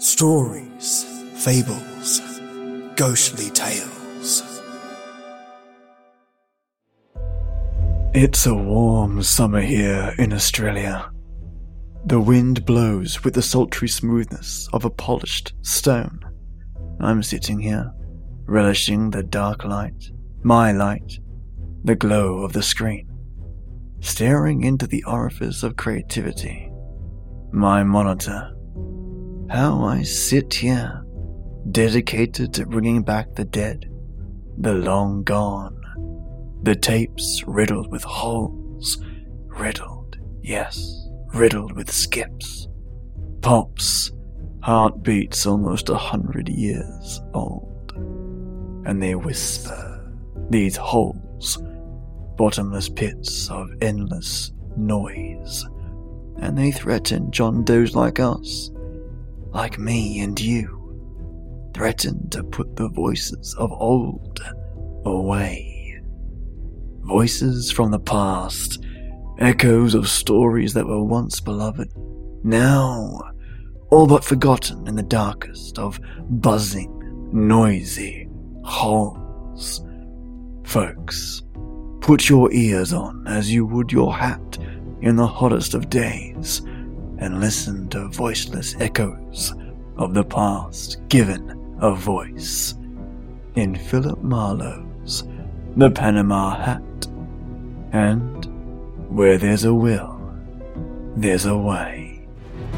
Stories, fables, ghostly tales. It's a warm summer here in Australia. The wind blows with the sultry smoothness of a polished stone. I'm sitting here, relishing the dark light, my light, the glow of the screen, staring into the orifice of creativity, my monitor. How I sit here, dedicated to bringing back the dead, the long gone, the tapes riddled with holes, riddled with skips, pops, heartbeats almost 100 years old. And they whisper, these holes, bottomless pits of endless noise, and they threaten John Does like us, like me and you, threaten to put the voices of old away. Voices from the past, echoes of stories that were once beloved, now all but forgotten in the darkest of buzzing, noisy holes. Folks, put your ears on as you would your hat in the hottest of days, and listen to voiceless echoes of the past given a voice in Philip Marlowe's The Panama Hat. And where there's a will, there's a way.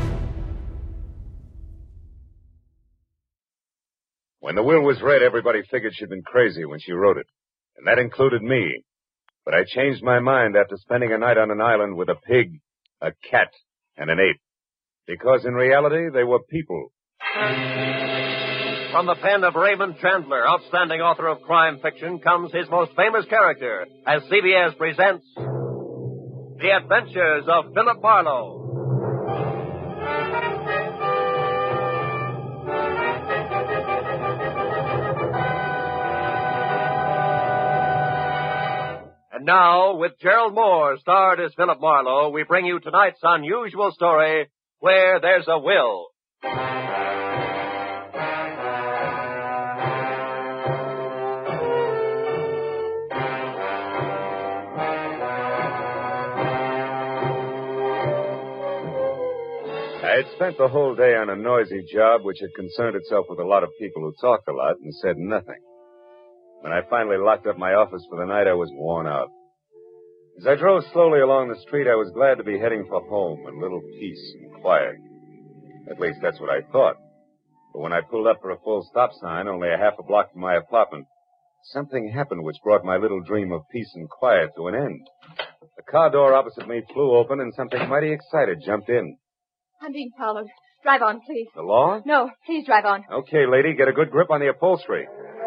When the will was read, everybody figured she'd been crazy when she wrote it, and that included me. But I changed my mind after spending a night on an island with a pig, a cat, and an ape. Because in reality, they were people. From the pen of Raymond Chandler, outstanding author of crime fiction, comes his most famous character, as CBS presents The Adventures of Philip Marlowe. And now, with Gerald Moore, starred as Philip Marlowe, we bring you tonight's unusual story, Where There's a Will. I had spent the whole day on a noisy job which had concerned itself with a lot of people who talked a lot and said nothing. When I finally locked up my office for the night, I was worn out. As I drove slowly along the street, I was glad to be heading for home and a little peace and quiet. At least that's what I thought. But when I pulled up for a full stop sign, only a half a block from my apartment, something happened which brought my little dream of peace and quiet to an end. The car door opposite me flew open and something mighty excited jumped in. I'm being followed. Drive on, please. The law? No, please drive on. Okay, lady, get a good grip on the upholstery.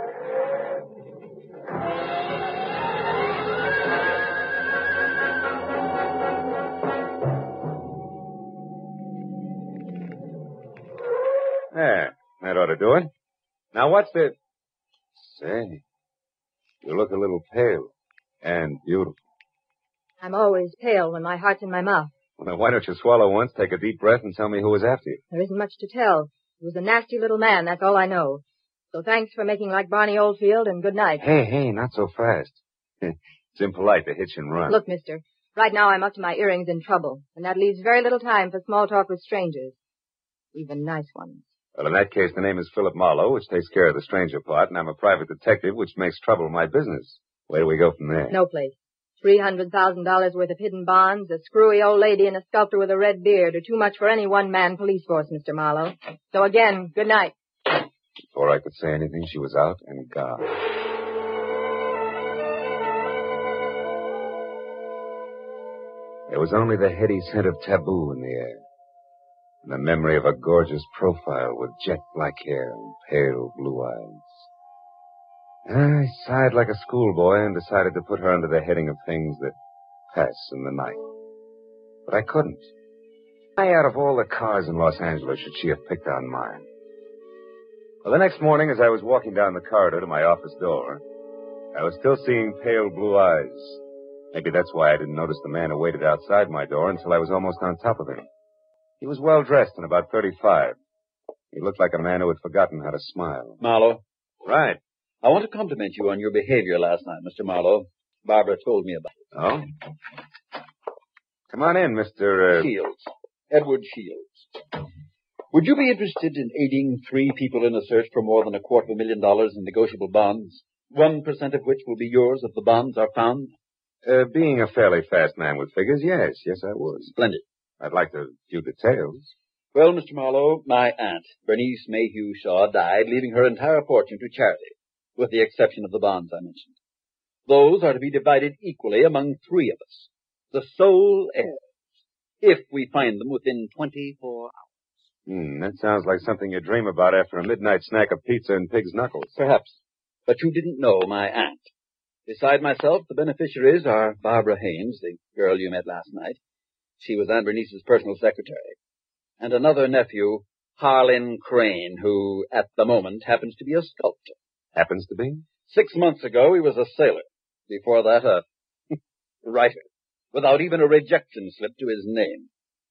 There, that ought to do it. Now, what's the... Say, you look a little pale and beautiful. I'm always pale when my heart's in my mouth. Well, why don't you swallow once, take a deep breath, and tell me who was after you? There isn't much to tell. He was a nasty little man, that's all I know. So thanks for making like Barney Oldfield, and good night. Hey, not so fast. It's impolite to hitch and run. Look, mister, right now I'm up to my earrings in trouble, and that leaves very little time for small talk with strangers. Even nice ones. Well, in that case, the name is Philip Marlowe, which takes care of the stranger part, and I'm a private detective, which makes trouble my business. Where do we go from there? No place. $300,000 worth of hidden bonds, a screwy old lady, and a sculptor with a red beard are too much for any one-man police force, Mr. Marlowe. So again, good night. Before I could say anything, she was out and gone. There was only the heady scent of taboo in the air, and the memory of a gorgeous profile with jet-black hair and pale blue eyes. I sighed like a schoolboy and decided to put her under the heading of things that pass in the night. But I couldn't. Why out of all the cars in Los Angeles should she have picked on mine? Well, the next morning, as I was walking down the corridor to my office door, I was still seeing pale blue eyes. Maybe that's why I didn't notice the man who waited outside my door until I was almost on top of him. He was well-dressed and about 35. He looked like a man who had forgotten how to smile. Marlowe, Right. I want to compliment you on your behavior last night, Mr. Marlowe. Barbara told me about it. Oh? Come on in, Mr. Shields. Edward Shields. Would you be interested in aiding 3 people in a search for more than $250,000 in negotiable bonds, 1% of which will be yours if the bonds are found? Being a fairly fast man with figures, yes. Yes, I would. Splendid. I'd like a few details. Well, Mr. Marlowe, my aunt, Bernice Mayhew Shaw, died, leaving her entire fortune to charity, with the exception of the bonds I mentioned. Those are to be divided equally among 3 of us, the sole heirs, if we find them within 24 hours. That sounds like something you dream about after a midnight snack of pizza and pig's knuckles. Perhaps. But you didn't know my aunt. Beside myself, the beneficiaries are Barbara Haynes, the girl you met last night. She was Aunt Bernice's personal secretary. And another nephew, Harlan Crane, who, at the moment, happens to be a sculptor. Happens to be? 6 months ago, he was a sailor. Before that, a writer, without even a rejection slip to his name.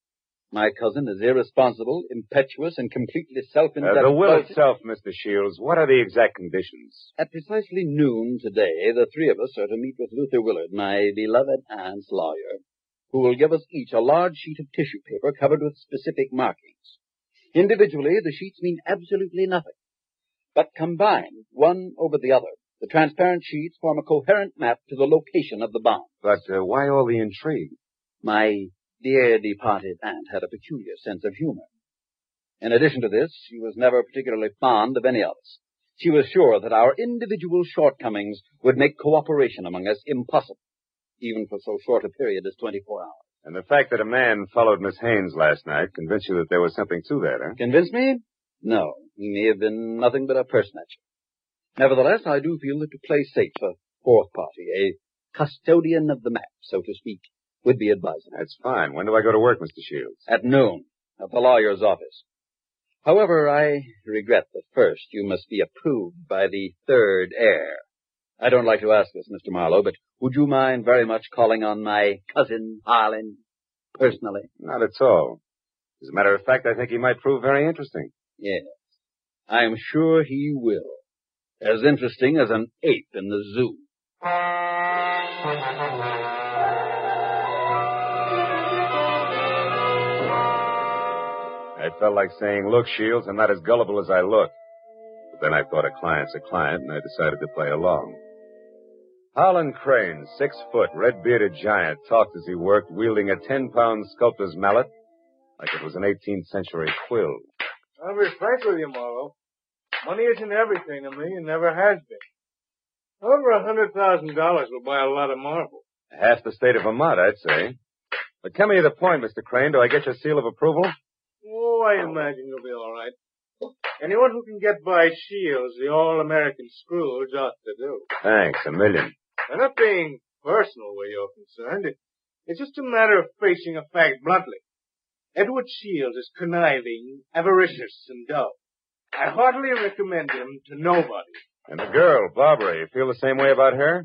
My cousin is irresponsible, impetuous, and completely self-indulgent. The will itself, Mr. Shields, what are the exact conditions? At precisely noon today, the 3 of us are to meet with Luther Willard, my beloved aunt's lawyer, who will give us each a large sheet of tissue paper covered with specific markings. Individually, the sheets mean absolutely nothing. But combined, one over the other, the transparent sheets form a coherent map to the location of the bomb. But why all the intrigue? My dear departed aunt had a peculiar sense of humor. In addition to this, she was never particularly fond of any of us. She was sure that our individual shortcomings would make cooperation among us impossible, even for so short a period as 24 hours. And the fact that a man followed Miss Haynes last night convinced you that there was something to that, huh? Convinced me? No. He may have been nothing but a purse snatcher. Nevertheless, I do feel that to play safe, a 4th party, a custodian of the map, so to speak, would be advisable. That's fine. When do I go to work, Mr. Shields? At noon, at the lawyer's office. However, I regret that first you must be approved by the 3rd heir. I don't like to ask this, Mr. Marlowe, but would you mind very much calling on my cousin Harlan personally? Not at all. As a matter of fact, I think he might prove very interesting. Yes, I'm sure he will. As interesting as an ape in the zoo. I felt like saying, look, Shields, I'm not as gullible as I look. But then I thought a client's a client, and I decided to play along. Harlan Crane, 6 foot, red-bearded giant, talked as he worked, wielding a 10-pound sculptor's mallet like it was an 18th century quill. I'll be frank with you, Marlowe. Money isn't everything to me and never has been. Over $100,000 will buy a lot of marble. Half the state of Vermont, I'd say. But come to the point, Mr. Crane. Do I get your seal of approval? Oh, I imagine you'll be all right. Anyone who can get by Shields, the all-American Scrooge, ought to do. Thanks, a million. I'm not being personal where you're concerned. It's just a matter of facing a fact bluntly. Edward Shields is conniving, avaricious, and dull. I heartily recommend him to nobody. And the girl, Barbara, you feel the same way about her?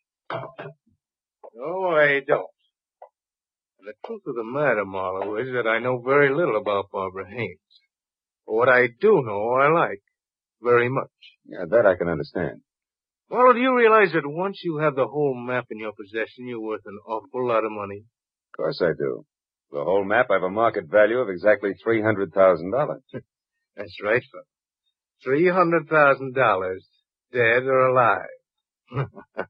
No, I don't. And the truth of the matter, Marlowe, is that I know very little about Barbara Haynes. But what I do know, I like very much. Yeah, that I can understand. Marlowe, do you realize that once you have the whole map in your possession, you're worth an awful lot of money? Of course I do. The whole map, I have a market value of exactly $300,000. That's right, fellow. $300,000, dead or alive.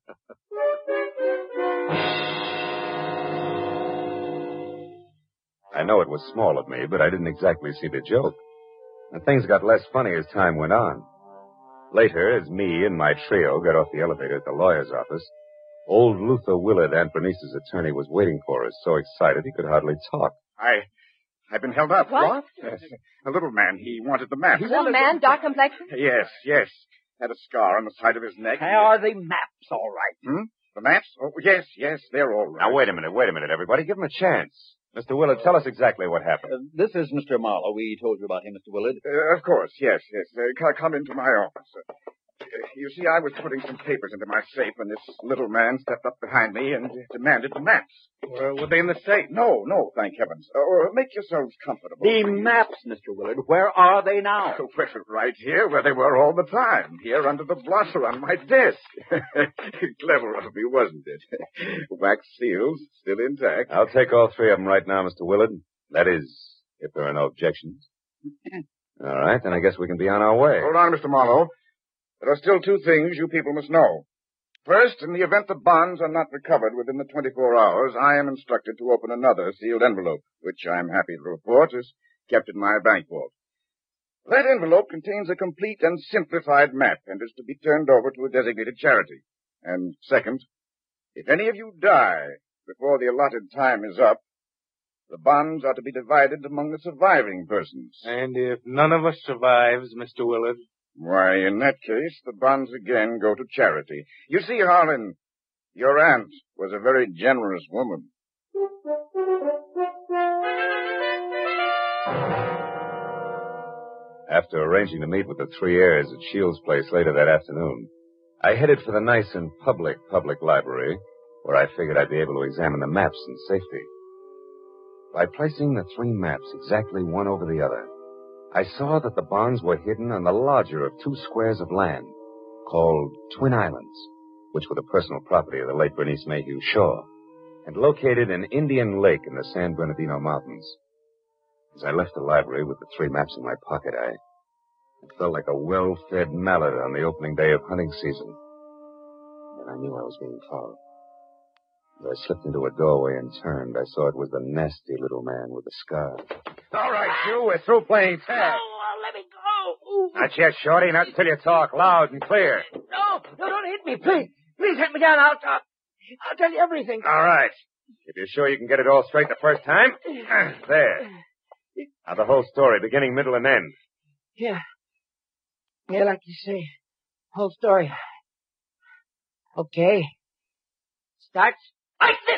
I know it was small of me, but I didn't exactly see the joke. And things got less funny as time went on. Later, as me and my trio got off the elevator at the lawyer's office, old Luther Willard, Aunt Bernice's attorney, was waiting for us, so excited he could hardly talk. I've been held up. What? Yes. A little man. He wanted the map. Little man, dark complexion? Yes. Had a scar on the side of his neck. Are the maps all right? The maps? Oh, yes, they're all right. Now, wait a minute, everybody. Give him a chance. Mr. Willard, tell us exactly what happened. This is Mr. Marlowe. We told you about him, Mr. Willard. Of course, yes. Come into my office. You see, I was putting some papers into my safe when this little man stepped up behind me and demanded the maps. Were they in the safe? No, thank heavens. Make yourselves comfortable. The maps, Mr. Willard, where are they now? Well, right here, where they were all the time. Here under the blotter on my desk. Clever of me, wasn't it? Wax seals, still intact. I'll take all three of them right now, Mr. Willard. That is, if there are no objections. All right, then I guess we can be on our way. Hold on, Mr. Marlowe. There are still two things you people must know. First, in the event the bonds are not recovered within the 24 hours, I am instructed to open another sealed envelope, which I'm happy to report is kept in my bank vault. That envelope contains a complete and simplified map and is to be turned over to a designated charity. And second, if any of you die before the allotted time is up, the bonds are to be divided among the surviving persons. And if none of us survives, Mr. Willard? Why, in that case, the bonds again go to charity. You see, Harlan, your aunt was a very generous woman. After arranging to meet with the three heirs at Shields' place later that afternoon, I headed for the nice and public library, where I figured I'd be able to examine the maps in safety. By placing the three maps exactly one over the other, I saw that the bonds were hidden on the larger of two squares of land, called Twin Islands, which were the personal property of the late Bernice Mayhew Shaw, and located in Indian Lake in the San Bernardino Mountains. As I left the library with the three maps in my pocket, I felt like a well-fed mallard on the opening day of hunting season. And I knew I was being followed. As I slipped into a doorway and turned, I saw it was the nasty little man with the scar. All right, you, we're through playing tag. Let me go. Not yet, Shorty, not until you talk loud and clear. No, don't hit me, please. Please hit me down. I'll tell you everything. All right. If you're sure you can get it all straight the first time, there. Now the whole story, beginning, middle, and end. Yeah, like you say. Whole story. Okay. Starts like this.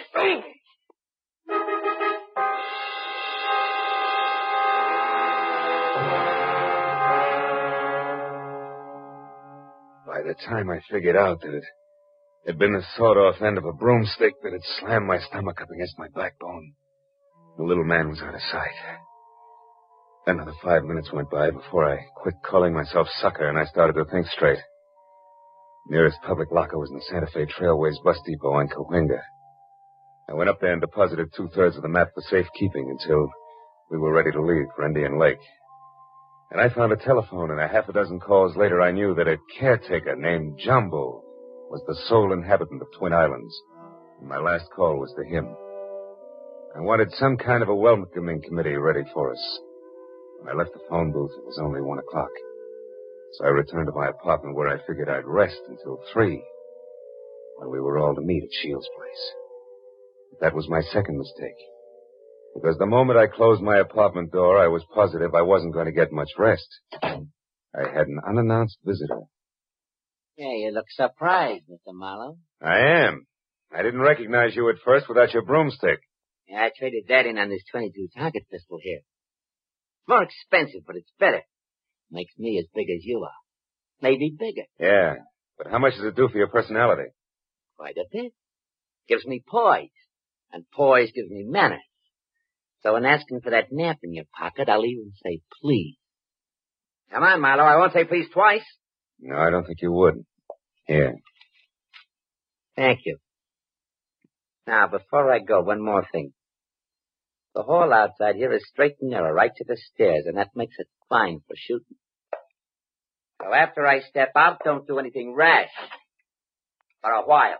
By the time I figured out that it had been the sawed-off end of a broomstick that had slammed my stomach up against my backbone, the little man was out of sight. Another 5 minutes went by before I quit calling myself sucker and I started to think straight. Nearest public locker was in the Santa Fe Trailways bus depot on Cahuenga. I went up there and deposited 2/3 of the map for safekeeping until we were ready to leave for Indian Lake. And I found a telephone, and a half a dozen calls later I knew that a caretaker named Jumbo was the sole inhabitant of Twin Islands. And my last call was to him. I wanted some kind of a welcoming committee ready for us. When I left the phone booth, it was only 1 o'clock. So I returned to my apartment where I figured I'd rest until 3, when we were all to meet at Shields' place. But that was my second mistake. Because the moment I closed my apartment door, I was positive I wasn't going to get much rest. I had an unannounced visitor. Yeah, you look surprised, Mr. Marlowe. I am. I didn't recognize you at first without your broomstick. Yeah, I traded that in on this .22 target pistol here. It's more expensive, but it's better. Makes me as big as you are. Maybe bigger. Yeah, but how much does it do for your personality? Quite a bit. Gives me poise. And poise gives me manners. So in asking for that nap in your pocket, I'll even say please. Come on, Marlowe. I won't say please twice. No, I don't think you would. Here. Thank you. Now, before I go, one more thing. The hall outside here is straight and narrow, right to the stairs, and that makes it fine for shooting. So after I step out, don't do anything rash. For a while.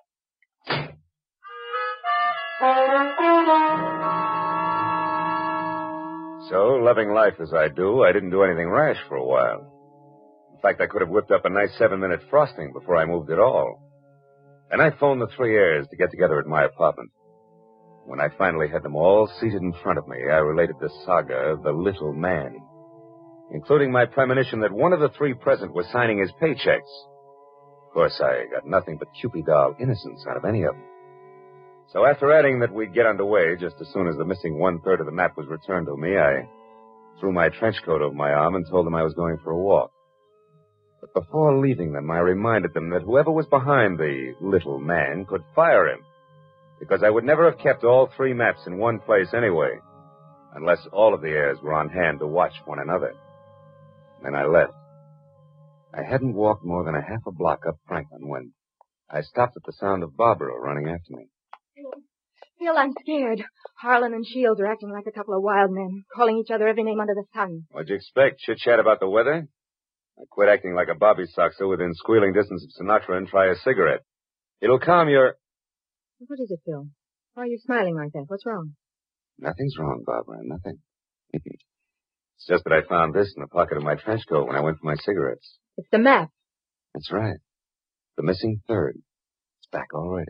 So, loving life as I do, I didn't do anything rash for a while. In fact, I could have whipped up a nice 7-minute frosting before I moved at all. And I phoned the three heirs to get together at my apartment. When I finally had them all seated in front of me, I related the saga of the little man, including my premonition that one of the three present was signing his paychecks. Of course, I got nothing but Cupid doll innocence out of any of them. So after adding that we'd get underway just as soon as the missing 1/3 of the map was returned to me, I threw my trench coat over my arm and told them I was going for a walk. But before leaving them, I reminded them that whoever was behind the little man could fire him, because I would never have kept all 3 maps in one place anyway, unless all of the heirs were on hand to watch one another. Then I left. I hadn't walked more than a half a block up Franklin when I stopped at the sound of Barbara running after me. Phil, I'm scared. Harlan and Shields are acting like a couple of wild men, calling each other every name under the sun. What'd you expect? Chit-chat about the weather? I quit acting like a bobby soxer within squealing distance of Sinatra and try a cigarette. It'll calm your... What is it, Phil? Why are you smiling like that? What's wrong? Nothing's wrong, Barbara. Nothing. It's just that I found this in the pocket of my trench coat when I went for my cigarettes. It's the map. That's right. The missing third. It's back already.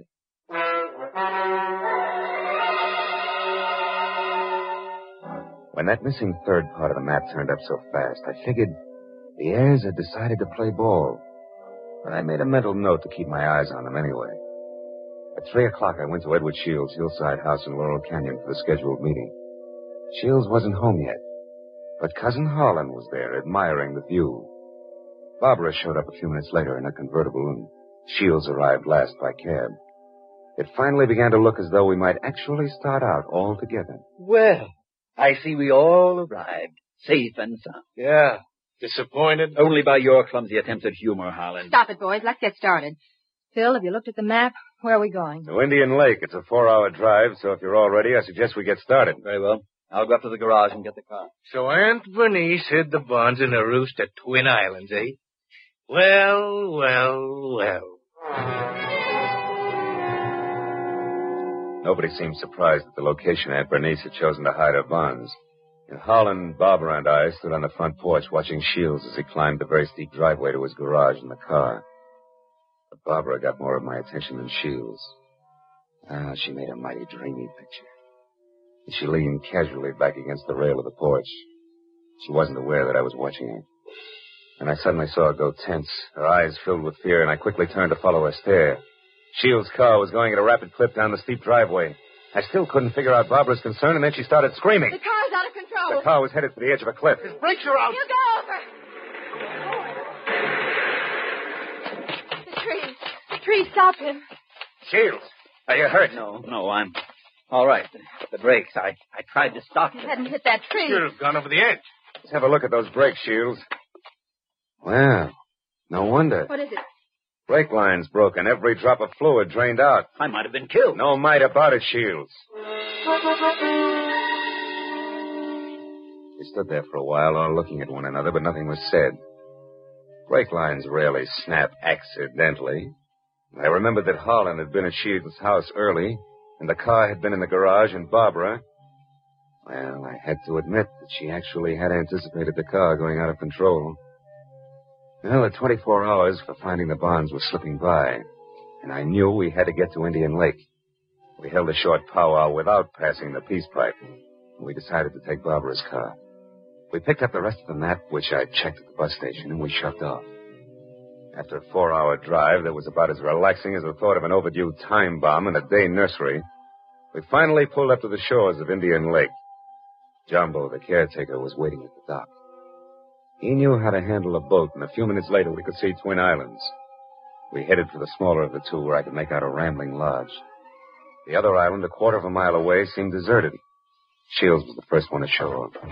When that missing third part of the map turned up so fast, I figured the heirs had decided to play ball. But I made a mental note to keep my eyes on them anyway. At 3 o'clock, I went to Edward Shields' hillside house in Laurel Canyon for the scheduled meeting. Shields wasn't home yet, but Cousin Harlan was there, admiring the view. Barbara showed up a few minutes later in a convertible, and Shields arrived last by cab. It finally began to look as though we might actually start out all together. Well, I see we all arrived, safe and sound. Yeah. Disappointed? Only by your clumsy attempts at humor, Harlan. Stop it, boys. Let's get started. Phil, have you looked at the map? Where are we going? To Indian Lake. It's a 4-hour drive, so if you're all ready, I suggest we get started. Very well. I'll go up to the garage and get the car. So Aunt Bernice hid the bonds in a roost at Twin Islands, eh? Well, well, well. Nobody seemed surprised at the location Aunt Bernice had chosen to hide her bonds. And Harlan, Barbara, and I stood on the front porch watching Shields as he climbed the very steep driveway to his garage in the car. But Barbara got more of my attention than Shields. She made a mighty dreamy picture. And she leaned casually back against the rail of the porch. She wasn't aware that I was watching her. And I suddenly saw her go tense, her eyes filled with fear, and I quickly turned to follow her stare. Shields' car was going at a rapid clip down the steep driveway. I still couldn't figure out Barbara's concern, and then she started screaming. The car's out of control. The car was headed for the edge of a cliff. His brakes are out. You go over. The tree. The tree stopped him. Shields, are you hurt? No, I'm all right. The brakes, I tried to stop He them. hadn't hit that tree. Should have gone over the edge. Let's have a look at those brakes, Shields. Well, no wonder. What is it? Brake line's broken. Every drop of fluid drained out. I might have been killed. No might about it, Shields. We stood there for a while, all looking at one another, but nothing was said. Brake lines rarely snap accidentally. I remembered that Harlan had been at Shields' house early, and the car had been in the garage, and Barbara... Well, I had to admit that she actually had anticipated the car going out of control. Well, the 24 hours for finding the bonds were slipping by, and I knew we had to get to Indian Lake. We held a short powwow without passing the peace pipe, and we decided to take Barbara's car. We picked up the rest of the map, which I checked at the bus station, and we shoved off. After a 4-hour drive that was about as relaxing as the thought of an overdue time bomb in a day nursery, we finally pulled up to the shores of Indian Lake. Jumbo, the caretaker, was waiting at the dock. He knew how to handle a boat, and a few minutes later we could see Twin Islands. We headed for the smaller of the two, where I could make out a rambling lodge. The other island, a quarter of a mile away, seemed deserted. Shields was the first one to show up.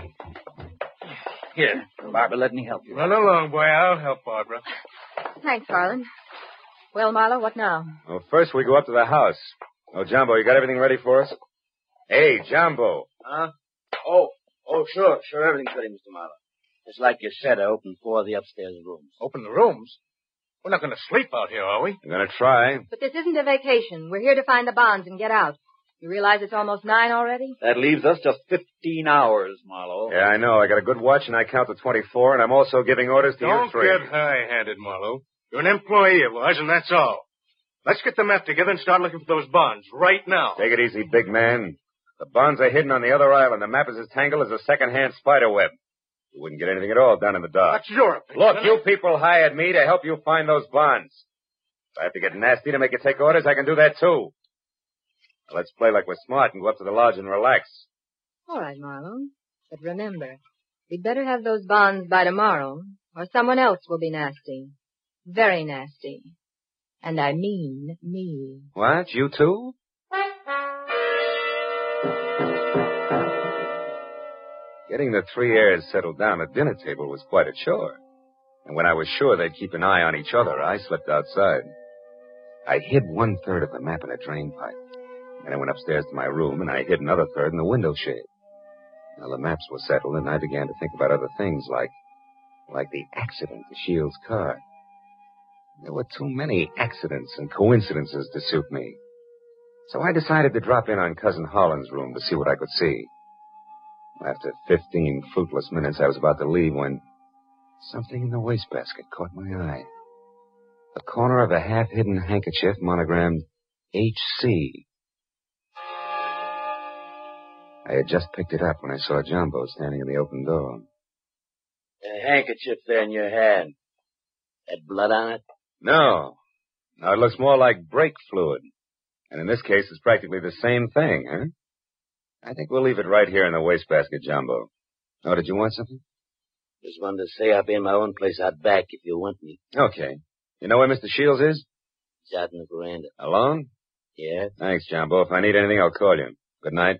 Here, Barbara, let me help you. Run along, boy. I'll help Barbara. Thanks, Harlan. Well, Marlowe, what now? Well, first we go up to the house. Oh, Jumbo, you got everything ready for us? Hey, Jumbo. Huh? Oh, sure, everything's ready, Mr. Marlowe. Just like you said, I opened 4 of the upstairs rooms. Open the rooms? We're not going to sleep out here, are we? We're going to try. But this isn't a vacation. We're here to find the bonds and get out. You realize it's almost 9 already? That leaves us just 15 hours, Marlowe. Yeah, I know. I got a good watch, and I count to 24, and I'm also giving orders to you Don't 3. get high-handed, Marlowe. You're an employee of ours, and that's all. Let's get the map together and start looking for those bonds right now. Take it easy, big man. The bonds are hidden on the other island. The map is as tangled as a second-hand spider web. You wouldn't get anything at all down in the dark. That's your opinion. Look, you people hired me to help you find those bonds. If I have to get nasty to make you take orders, I can do that, too. Now, let's play like we're smart and go up to the lodge and relax. All right, Marlowe. But remember, we'd better have those bonds by tomorrow, or someone else will be nasty. Very nasty. And I mean me. What? You too? Getting the three heirs settled down at dinner table was quite a chore. And when I was sure they'd keep an eye on each other, I slipped outside. I hid 1/3 of the map in a drain pipe. Then I went upstairs to my room, and I hid another third in the window shade. Now, the maps were settled, and I began to think about other things, like the accident to Shields' car. There were too many accidents and coincidences to suit me. So I decided to drop in on Cousin Harlan's room to see what I could see. After 15 fruitless minutes, I was about to leave when something in the wastebasket caught my eye. The corner of a half-hidden handkerchief monogrammed H.C. I had just picked it up when I saw Jumbo standing in the open door. A handkerchief there in your hand. Had blood on it? No. Now, it looks more like brake fluid. And in this case, it's practically the same thing, huh? I think we'll leave it right here in the wastebasket, Jumbo. Oh, did you want something? Just wanted to say I'll be in my own place out back if you want me. Okay. You know where Mr. Shields is? He's out in the veranda. Alone? Yeah? Thanks, Jumbo. If I need anything, I'll call you. Good night.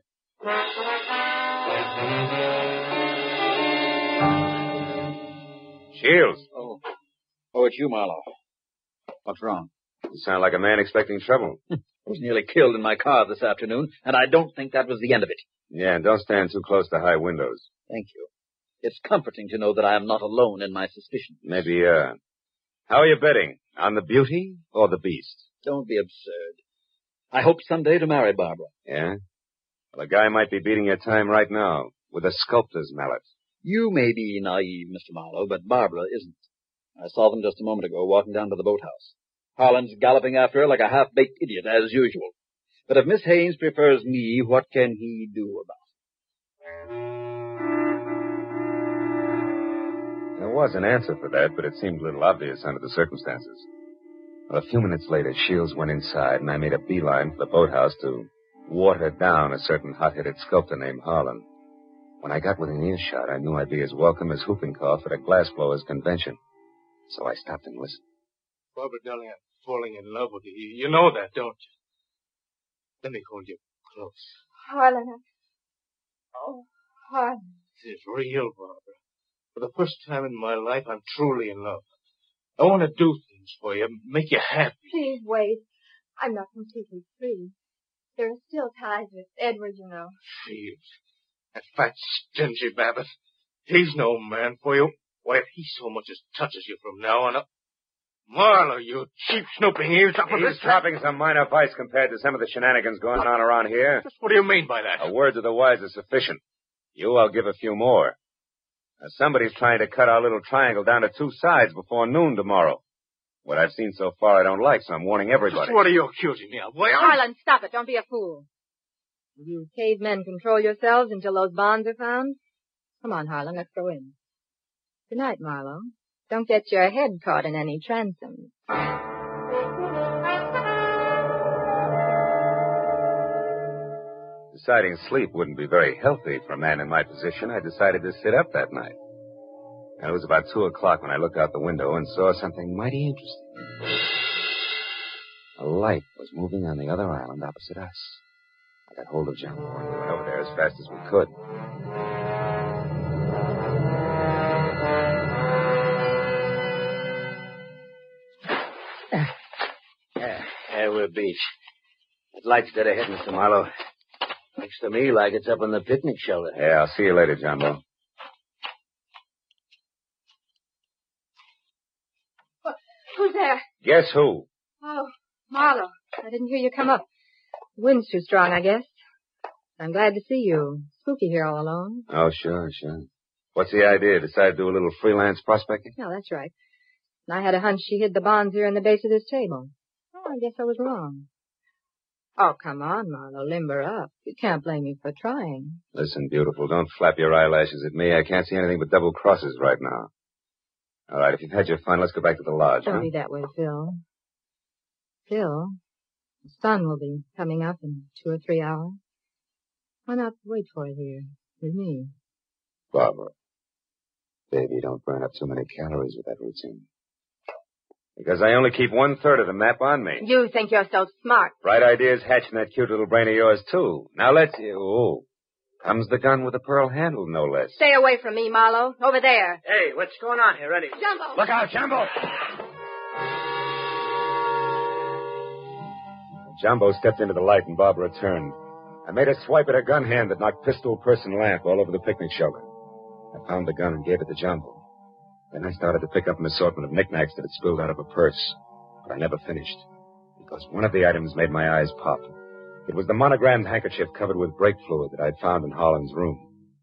Shields. Oh, it's you, Marlowe. What's wrong? You sound like a man expecting trouble. I was nearly killed in my car this afternoon, and I don't think that was the end of it. Yeah, and don't stand too close to high windows. Thank you. It's comforting to know that I am not alone in my suspicions. Maybe, how are you betting? On the beauty or the beast? Don't be absurd. I hope someday to marry Barbara. Yeah? Well, a guy might be beating your time right now with a sculptor's mallet. You may be naive, Mr. Marlowe, but Barbara isn't. I saw them just a moment ago walking down to the boathouse. Harlan's galloping after her like a half-baked idiot, as usual. But if Miss Haynes prefers me, what can he do about it? There was an answer for that, but it seemed a little obvious under the circumstances. Well, a few minutes later, Shields went inside, and I made a beeline for the boathouse to water down a certain hot-headed sculptor named Harlan. When I got within earshot, I knew I'd be as welcome as whooping cough at a glassblowers convention. So I stopped and listened. Barbara, darling, I'm falling in love with you. You know that, don't you? Let me hold you close. Harlan. Oh, Harlan. This is real, Barbara. For the first time in my life, I'm truly in love. I want to do things for you, make you happy. Please wait. I'm not completely free. There are still ties with Edward, you know. Jeez. That fat, stingy Babbitt. He's no man for you. Why, if he so much as touches you from now on up... Marlowe, you cheap snooping eavesdropper. He's dropping some minor vice compared to some of the shenanigans going on around here. Just what do you mean by that? A word to the wise is sufficient. I'll give a few more. Now, somebody's trying to cut our little triangle down to 2 sides before noon tomorrow. What I've seen so far I don't like, so I'm warning everybody. Just what are you accusing me of? Why, Harlan, stop it. Don't be a fool. Will you cavemen control yourselves until those bonds are found? Come on, Harlan, let's go in. Good night, Marlowe. Don't get your head caught in any transom. Deciding sleep wouldn't be very healthy for a man in my position, I decided to sit up that night. And it was about 2 o'clock when I looked out the window and saw something mighty interesting. A light was moving on the other island opposite us. I got hold of Jumbo and we went over there as fast as we could. There we're beach. That light's dead ahead, Mr. Marlowe. Looks to me like it's up on the picnic shelter. Yeah, I'll see you later, Jumbo. Who's there? Guess who? Oh, Marlowe. I didn't hear you come up. The wind's too strong, I guess. I'm glad to see you. Spooky here all alone. Oh, sure. What's the idea? Decide to do a little freelance prospecting? No, that's right. And I had a hunch she hid the bonds here in the base of this table. Oh, I guess I was wrong. Oh, come on, Marlowe. Limber up. You can't blame me for trying. Listen, beautiful, don't flap your eyelashes at me. I can't see anything but double crosses right now. All right, if you've had your fun, let's go back to the lodge, Don't be that way, Phil. Phil, the sun will be coming up in 2 or 3 hours. Why not wait for it here with me? Barbara, Baby, don't burn up too many calories with that routine. Because I only keep 1/3 of the map on me. You think you're so smart. Bright ideas hatch in that cute little brain of yours, too. Now let's... Oh, comes the gun with a pearl handle, no less. Stay away from me, Marlowe. Over there. Hey, what's going on here, Eddie? Jumbo! Look out, Jumbo! Jumbo stepped into the light and Barbara turned. I made a swipe at her gun hand that knocked pistol, purse, and lamp all over the picnic shelter. I found the gun and gave it to Jumbo. Then I started to pick up an assortment of knickknacks that had spilled out of a purse. But I never finished. Because one of the items made my eyes pop. It was the monogrammed handkerchief covered with brake fluid that I'd found in Holland's room.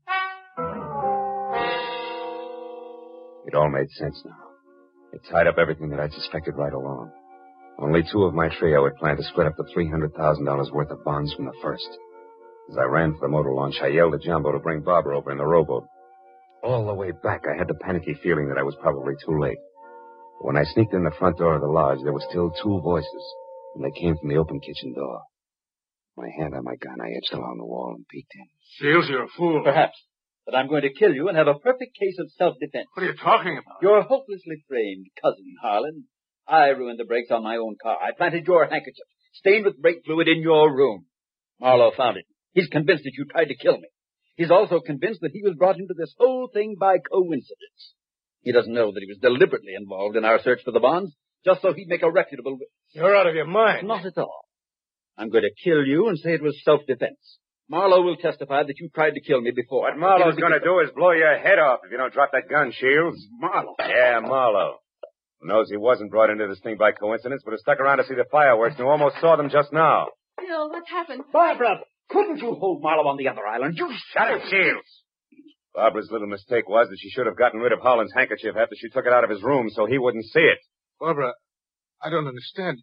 It all made sense now. It tied up everything that I'd suspected right along. Only two of my trio had planned to split up the $300,000 worth of bonds from the first. As I ran for the motor launch, I yelled at Jumbo to bring Barbara over in the rowboat. All the way back, I had the panicky feeling that I was probably too late. But when I sneaked in the front door of the lodge, there were still two voices, and they came from the open kitchen door. My hand on my gun, I edged along the wall and peeked in. Shields, you're a fool. Perhaps. But I'm going to kill you and have a perfect case of self-defense. What are you talking about? Your hopelessly framed cousin, Harlan. I ruined the brakes on my own car. I planted your handkerchief, stained with brake fluid, in your room. Marlowe found it. He's convinced that you tried to kill me. He's also convinced that he was brought into this whole thing by coincidence. He doesn't know that he was deliberately involved in our search for the bonds, just so he'd make a reputable witness. You're out of your mind. Not at all. I'm going to kill you and say it was self-defense. Marlowe will testify that you tried to kill me before. What Marlowe's going to do is blow your head off if you don't drop that gun, Shields. Marlowe? Yeah, Marlowe. Who knows he wasn't brought into this thing by coincidence, but who stuck around to see the fireworks and who almost saw them just now. Bill, what's happened? Barbara, couldn't you hold Marlowe on the other island? You Shut it, Shields. Barbara's little mistake was that she should have gotten rid of Holland's handkerchief after she took it out of his room so he wouldn't see it. Barbara, I don't understand.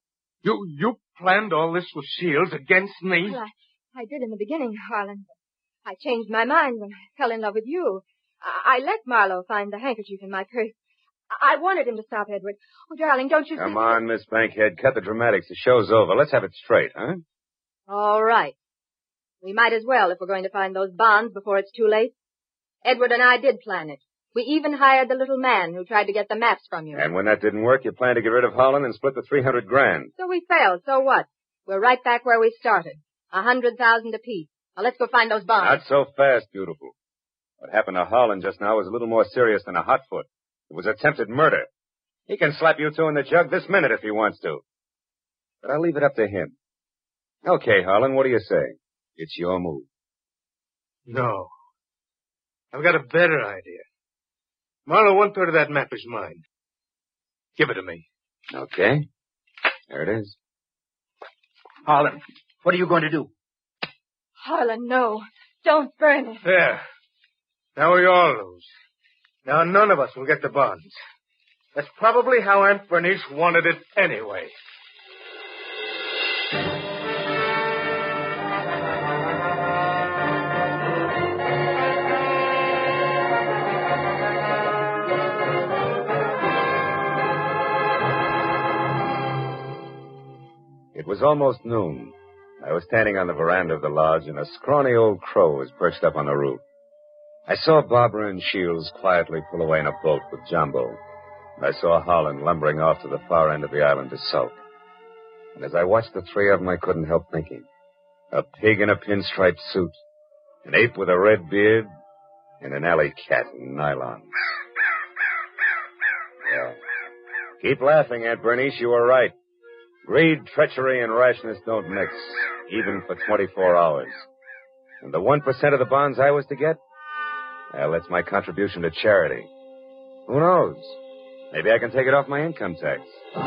You planned all this with Shields against me? Well, I did in the beginning, Harlan. I changed my mind when I fell in love with you. I let Marlowe find the handkerchief in my purse. I wanted him to stop Edward. Oh, darling, don't you see... Come on, Miss Bankhead. Cut the dramatics. The show's over. Let's have it straight, huh? All right. We might as well if we're going to find those bonds before it's too late. Edward and I did plan it. We even hired the little man who tried to get the maps from you. And when that didn't work, you planned to get rid of Holland and split the $300,000. So we failed. So what? We're right back where we started. $100,000 apiece. Now let's go find those bonds. Not so fast, beautiful. What happened to Holland just now was a little more serious than a hot foot. It was attempted murder. He can slap you two in the jug this minute if he wants to. But I'll leave it up to him. Okay, Harlan, what do you say? It's your move. No. I've got a better idea. Marlowe, 1/3 of that map is mine. Give it to me. Okay. There it is. Harlan, what are you going to do? Harlan, no. Don't burn it. There. Now we all lose. Now none of us will get the bonds. That's probably how Aunt Bernice wanted it anyway. It was almost noon. I was standing on the veranda of the lodge, and a scrawny old crow was perched up on the roof. I saw Barbara and Shields quietly pull away in a boat with Jumbo. And I saw Holland lumbering off to the far end of the island to sulk. And as I watched the three of them, I couldn't help thinking. A pig in a pinstriped suit, an ape with a red beard, and an alley cat in nylon. Yeah. Keep laughing, Aunt Bernice. You were right. Greed, treachery, and rashness don't mix, even for 24 hours. And the 1% of the bonds I was to get? Well, that's my contribution to charity. Who knows? Maybe I can take it off my income tax.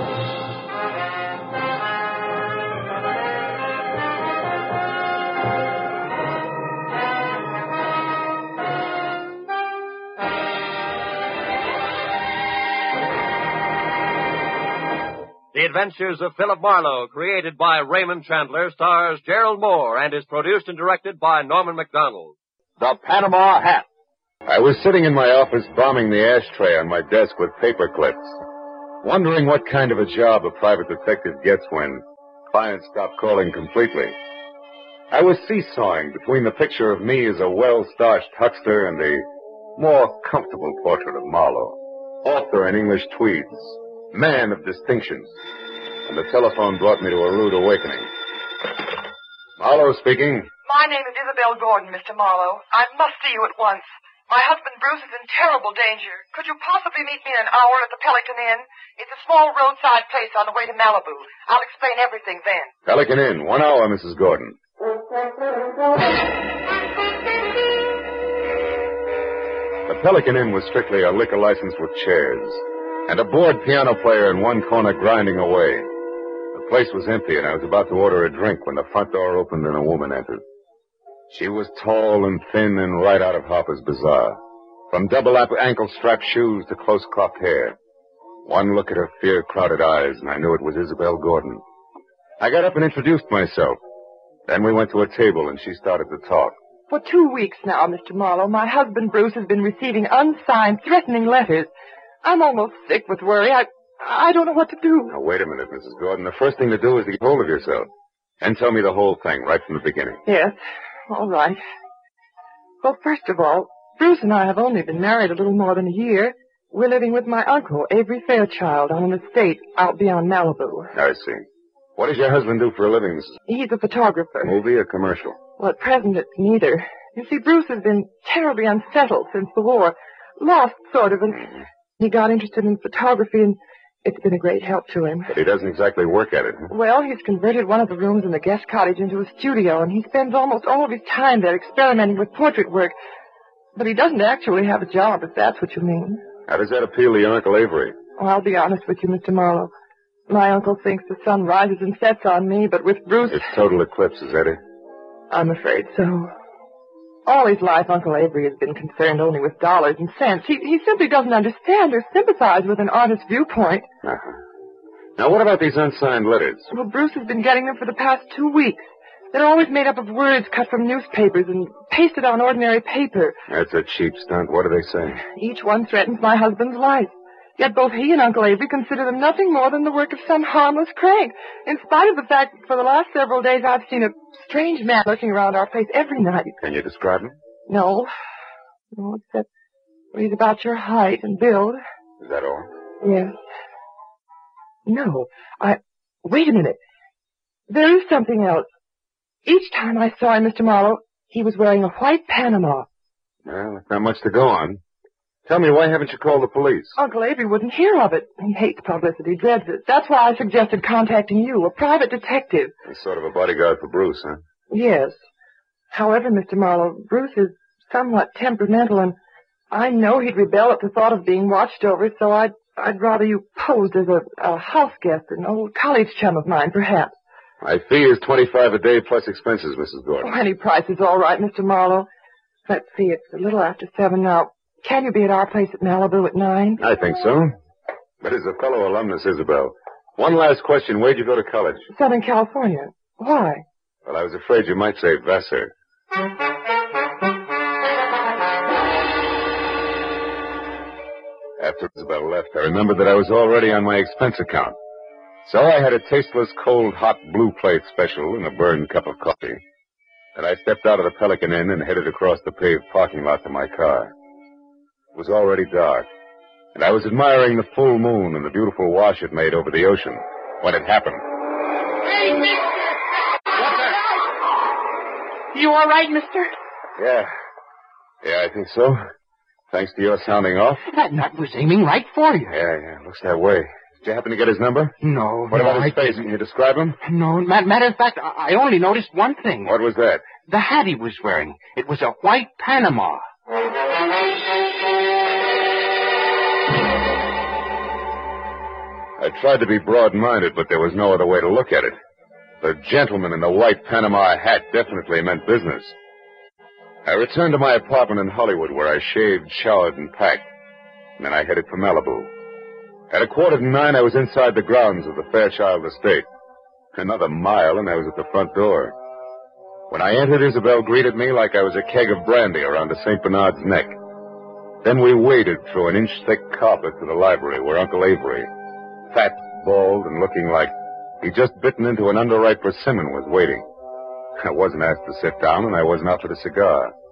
The Adventures of Philip Marlowe, created by Raymond Chandler, stars Gerald Moore and is produced and directed by Norman McDonald. The Panama Hat. I was sitting in my office bombing the ashtray on my desk with paper clips, wondering what kind of a job a private detective gets when clients stop calling completely. I was seesawing between the picture of me as a well-starched huckster and the more comfortable portrait of Marlowe. Author in English tweeds. Man of distinction. And the telephone brought me to a rude awakening. Marlowe speaking. My name is Isabel Gordon, Mr. Marlowe. I must see you at once. My husband Bruce is in terrible danger. Could you possibly meet me in an hour at the Pelican Inn? It's a small roadside place on the way to Malibu. I'll explain everything then. Pelican Inn, 1 hour, Mrs. Gordon. The Pelican Inn was strictly a liquor license with chairs, and a bored piano player in one corner grinding away. The place was empty, and I was about to order a drink when the front door opened and a woman entered. She was tall and thin and right out of Harper's Bazaar. From double ankle-strap shoes to close-cropped hair. One look at her fear-crowded eyes, and I knew it was Isabel Gordon. I got up and introduced myself. Then we went to a table, and she started to talk. For 2 weeks now, Mr. Marlowe, my husband Bruce has been receiving unsigned, threatening letters. I'm almost sick with worry. I don't know what to do. Now, wait a minute, Mrs. Gordon. The first thing to do is to get hold of yourself. And tell me the whole thing right from the beginning. Yes, all right. Well, first of all, Bruce and I have only been married a little more than a year. We're living with my uncle, Avery Fairchild, on an estate out beyond Malibu. I see. What does your husband do for a living, Mrs. He's a photographer. Movie or commercial? Well, at present, it's neither. You see, Bruce has been terribly unsettled since the war. Lost, sort of, and he got interested in photography, and it's been a great help to him. But he doesn't exactly work at it, huh? Well, he's converted one of the rooms in the guest cottage into a studio, and he spends almost all of his time there experimenting with portrait work. But he doesn't actually have a job, if that's what you mean. How does that appeal to your Uncle Avery? Oh, I'll be honest with you, Mr. Marlowe. My uncle thinks the sun rises and sets on me, but with Bruce... It's total eclipse, is that it? I'm afraid so. All his life, Uncle Avery has been concerned only with dollars and cents. He simply doesn't understand or sympathize with an artist's viewpoint. Uh-huh. Now, what about these unsigned letters? Well, Bruce has been getting them for the past 2 weeks. They're always made up of words cut from newspapers and pasted on ordinary paper. That's a cheap stunt. What do they say? Each one threatens my husband's life. Yet both he and Uncle Avery consider them nothing more than the work of some harmless crank, in spite of the fact that for the last several days I've seen a strange man lurking around our place every night. Can you describe him? No, except he's about your height and build. Is that all? Yes. No, wait a minute. There is something else. Each time I saw him, Mr. Marlowe, he was wearing a white Panama. Well, that's not much to go on. Tell me, why haven't you called the police? Uncle Avery wouldn't hear of it. He hates publicity, dreads it. That's why I suggested contacting you, a private detective. You're sort of a bodyguard for Bruce, huh? Yes. However, Mr. Marlowe, Bruce is somewhat temperamental, and I know he'd rebel at the thought of being watched over, so I'd rather you posed as a house guest, an old college chum of mine, perhaps. My fee is $25 a day plus expenses, Mrs. Gordon. Oh, any price is all right, Mr. Marlowe. Let's see, it's a little after 7 now. Can you be at our place at Malibu at 9? I think so. But as a fellow alumnus, Isabel, one last question. Where'd you go to college? Southern California. Why? Well, I was afraid you might say Vassar. After Isabel left, I remembered that I was already on my expense account. So I had a tasteless, cold, hot blue plate special and a burned cup of coffee. Then I stepped out of the Pelican Inn and headed across the paved parking lot to my car. It was already dark, and I was admiring the full moon and the beautiful wash it made over the ocean when it happened. Hey, mister! You all right, mister? Yeah, I think so. Thanks to your sounding off. That nut was aiming right for you. Yeah, looks that way. Did you happen to get his number? No. What about his face? Didn't. Can you describe him? No. Matter of fact, I only noticed one thing. What was that? The hat he was wearing. It was a white Panama. I tried to be broad-minded, but there was no other way to look at it. The gentleman in the white Panama hat definitely meant business. I returned to my apartment in Hollywood, where I shaved, showered, and packed. And then I headed for Malibu. At 8:45, I was inside the grounds of the Fairchild estate. Another mile, and I was at the front door. When I entered, Isabel greeted me like I was a keg of brandy around a St. Bernard's neck. Then we waded through an inch-thick carpet to the library where Uncle Avery, fat, bald, and looking like he'd just bitten into an underripe persimmon, was waiting. I wasn't asked to sit down, and I wasn't offered a cigar.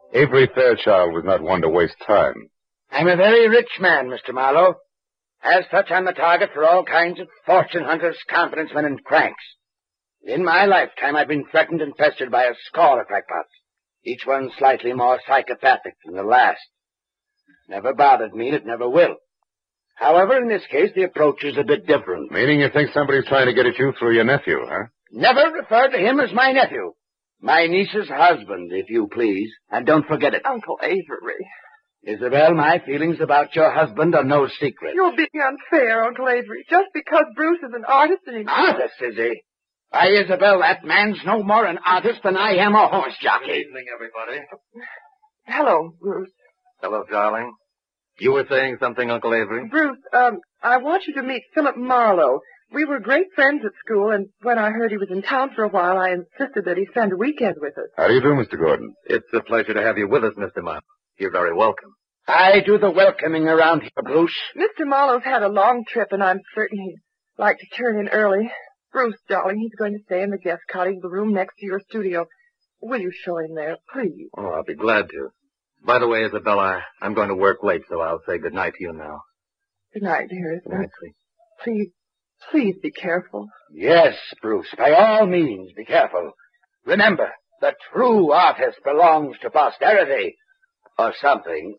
Avery Fairchild was not one to waste time. I'm a very rich man, Mr. Marlowe. As such, I'm the target for all kinds of fortune hunters, confidence men, and cranks. In my lifetime, I've been threatened and pestered by a score of crackpots, each one slightly more psychopathic than the last. Never bothered me, and it never will. However, in this case, the approach is a bit different. Meaning you think somebody's trying to get at you through your nephew, huh? Never refer to him as my nephew. My niece's husband, if you please. And don't forget it. Uncle Avery. Isabel, my feelings about your husband are no secret. You're being unfair, Uncle Avery. Just because Bruce is an artist and he... Artist, is he? Why, Isabel, that man's no more an artist than I am a horse jockey. Good evening, everybody. Hello, Bruce. Hello, darling. You were saying something, Uncle Avery? Bruce, I want you to meet Philip Marlowe. We were great friends at school, and when I heard he was in town for a while, I insisted that he spend a weekend with us. How do you do, Mr. Gordon? It's a pleasure to have you with us, Mr. Marlowe. You're very welcome. I do the welcoming around here, Bruce. Mr. Marlowe's had a long trip, and I'm certain he'd like to turn in early. Bruce, darling, he's going to stay in the guest cottage, the room next to your studio. Will you show him there, please? Oh, I'll be glad to. By the way, Isabella, I'm going to work late, so I'll say good night to you now. Good night, dearest. Good night, sweet. Please be careful. Yes, Bruce, by all means, be careful. Remember, the true artist belongs to posterity. Or something.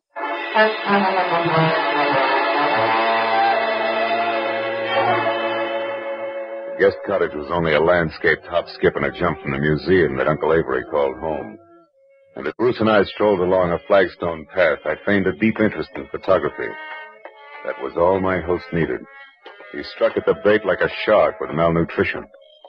The guest cottage was only a landscaped hop, skip, and a jump from the museum that Uncle Avery called home. And as Bruce and I strolled along a flagstone path, I feigned a deep interest in photography. That was all my host needed. He struck at the bait like a shark with malnutrition.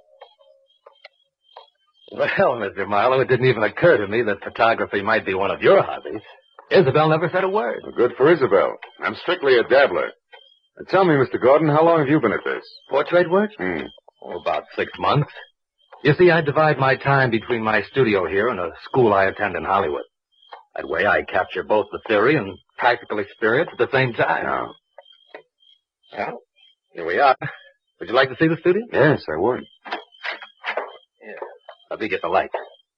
Well, Mr. Marlowe, it didn't even occur to me that photography might be one of your hobbies. Isabel never said a word. Well, good for Isabel. I'm strictly a dabbler. And tell me, Mr. Gordon, how long have you been at this? Portrait work? Oh, about 6 months. You see, I divide my time between my studio here and a school I attend in Hollywood. That way I capture both the theory and practical experience at the same time. Now. Well, here we are. Would you like to see the studio? Yes, I would. Yeah. Let me get the light.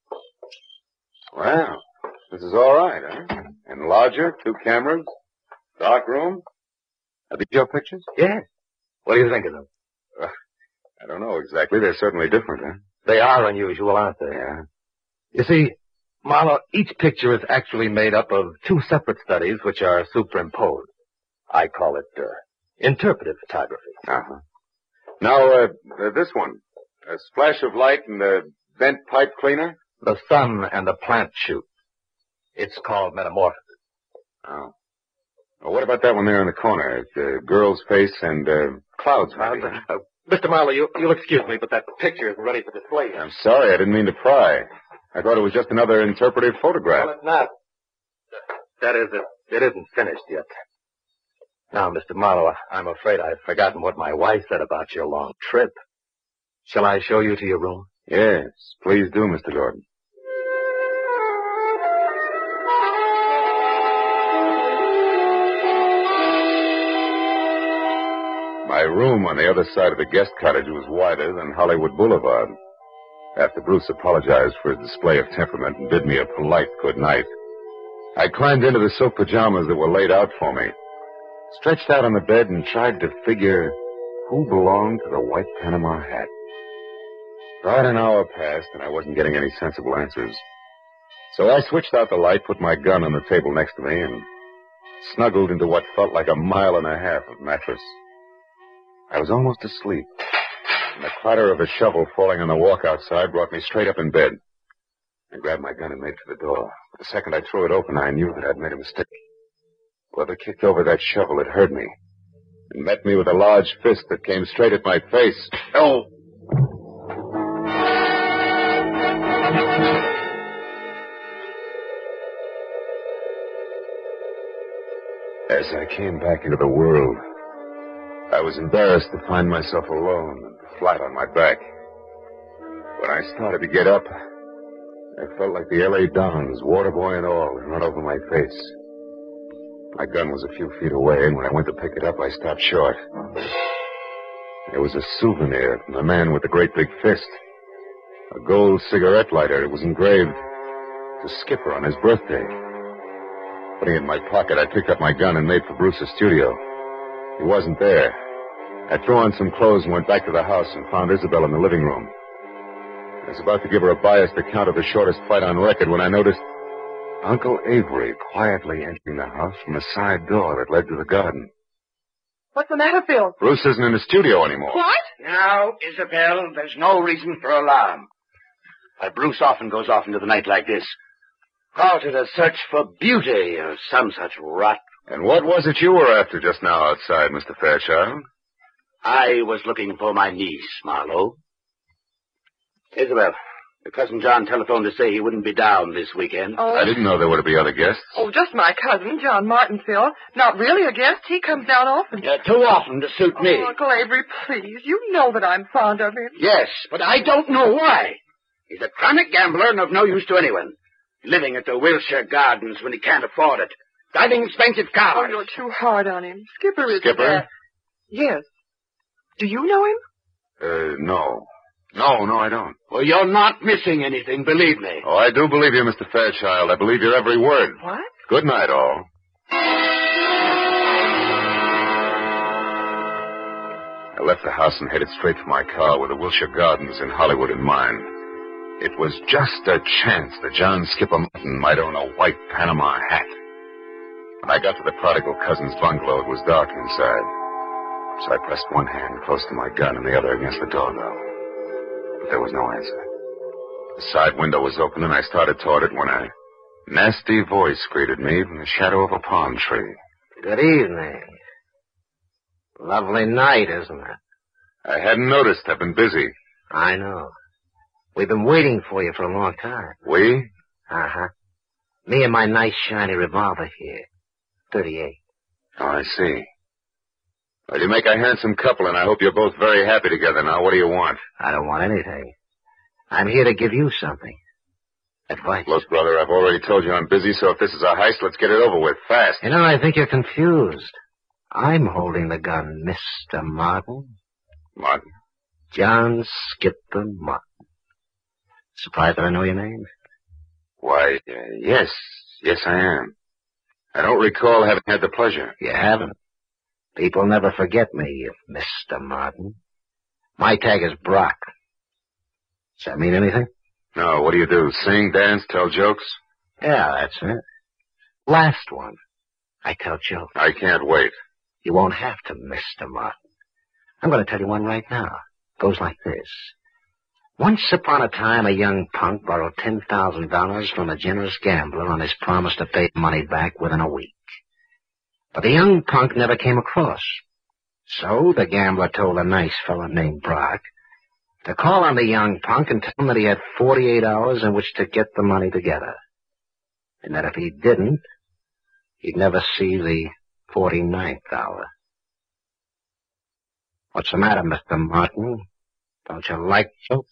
Well, this is all right, huh? Enlarger, 2 cameras, dark room. Are these your pictures? Yes. What do you think of them? I don't know exactly. They're certainly different, huh? They are unusual, aren't they? Yeah. You see, Marlowe, each picture is actually made up of 2 separate studies which are superimposed. I call it interpretive photography. Uh-huh. Now, this one. A splash of light and a bent pipe cleaner? The sun and the plant shoot. It's called metamorphosis. Oh. Well, what about that one there in the corner? It's a girl's face and clouds, maybe. Mr. Marlowe, you'll excuse me, but that picture isn't ready for display yet. I'm sorry. I didn't mean to pry. I thought it was just another interpretive photograph. Well, it's not. That is, it isn't finished yet. Now, Mr. Marlowe, I'm afraid I've forgotten what my wife said about your long trip. Shall I show you to your room? Yes, please do, Mr. Gordon. My room on the other side of the guest cottage was wider than Hollywood Boulevard. After Bruce apologized for his display of temperament and bid me a polite good night, I climbed into the silk pajamas that were laid out for me, stretched out on the bed, and tried to figure who belonged to the white Panama hat. About an hour passed, and I wasn't getting any sensible answers. So I switched out the light, put my gun on the table next to me, and snuggled into what felt like 1.5 miles of mattress. I was almost asleep, and the clatter of a shovel falling on the walk outside brought me straight up in bed. I grabbed my gun and made for the door. But the second I threw it open, I knew that I'd made a mistake. Whoever kicked over that shovel had heard me, and met me with a large fist that came straight at my face. Oh! As I came back into the world, I was embarrassed to find myself alone and flat on my back. When I started to get up, I felt like the L.A. Dons, water boy and all, had run over my face. My gun was a few feet away, and when I went to pick it up, I stopped short. It was a souvenir from the man with the great big fist. A gold cigarette lighter. It was engraved, to Skipper on his birthday. Putting it in my pocket, I picked up my gun and made for Bruce's studio. He wasn't there. I threw on some clothes and went back to the house and found Isabel in the living room. I was about to give her a biased account of the shortest fight on record when I noticed Uncle Avery quietly entering the house from a side door that led to the garden. What's the matter, Phil? Bruce isn't in the studio anymore. What? Now, Isabel, there's no reason for alarm. Why, Bruce often goes off into the night like this. Calls it a search for beauty or some such rot. And what was it you were after just now outside, Mr. Fairchild? I was looking for my niece, Marlowe. Isabel, your cousin John telephoned to say he wouldn't be down this weekend. Oh. I didn't know there were to be other guests. Oh, just my cousin, John Martin, Phil. Not really a guest. He comes down often. Yeah, too often to suit me. Oh, Uncle Avery, please. You know that I'm fond of him. Yes, but I don't know why. He's a chronic gambler and of no use to anyone. Living at the Wilshire Gardens when he can't afford it. Driving expensive cars. Oh, you're too hard on him. Skipper is... Skipper? Yes. Do you know him? No. No, I don't. Well, you're not missing anything, believe me. Oh, I do believe you, Mr. Fairchild. I believe your every word. What? Good night, all. I left the house and headed straight for my car with the Wilshire Gardens in Hollywood in mind. It was just a chance that John Skipper Martin might own a white Panama hat. When I got to the prodigal cousin's bungalow, it was dark inside. So I pressed one hand close to my gun and the other against the doorbell. But there was no answer. The side window was open and I started toward it when a nasty voice greeted me from the shadow of a palm tree. Good evening. Lovely night, isn't it? I hadn't noticed. I've been busy. I know. We've been waiting for you for a long time. We? Uh-huh. Me and my nice shiny revolver here. 38. Oh, I see. Well, you make a handsome couple, and I hope you're both very happy together. Now, what do you want? I don't want anything. I'm here to give you something. Advice. Look, brother, I've already told you I'm busy, so if this is a heist, let's get it over with, fast. You know, I think you're confused. I'm holding the gun, Mr. Martin. Martin? John Skipper Martin. Surprised that I know your name? Why, yes. Yes, I am. I don't recall having had the pleasure. You haven't. People never forget me, Mr. Martin. My tag is Brock. Does that mean anything? No, what do you do? Sing, dance, tell jokes? Yeah, that's it. Last one. I tell jokes. I can't wait. You won't have to, Mr. Martin. I'm going to tell you one right now. Goes like this. Once upon a time, a young punk borrowed $10,000 from a generous gambler on his promise to pay the money back within a week. But the young punk never came across. So the gambler told a nice fellow named Brock to call on the young punk and tell him that he had 48 hours in which to get the money together. And that if he didn't, he'd never see the 49th hour. What's the matter, Mr. Martin? Don't you like jokes?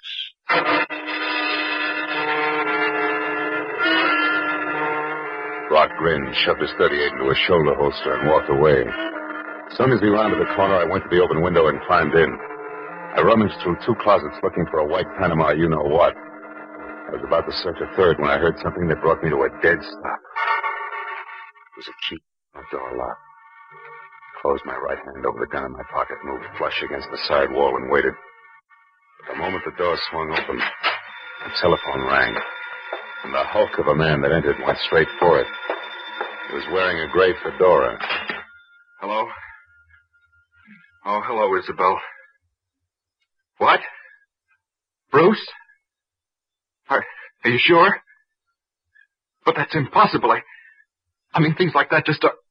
Brock grinned, shoved his 38 into his shoulder holster, and walked away. As soon as he rounded the corner, I went to the open window and climbed in. I rummaged through 2 closets looking for a white Panama you-know-what. I was about to search a third when I heard something that brought me to a dead stop. It was a cheap door lock. I closed my right hand over the gun in my pocket, moved flush against the side wall, and waited. But the moment the door swung open, the telephone rang, and the hulk of a man that entered went straight for it. He was wearing a gray fedora. Hello? Oh, hello, Isabel. What? Bruce? Are you sure? But that's impossible. I mean, things like that just are...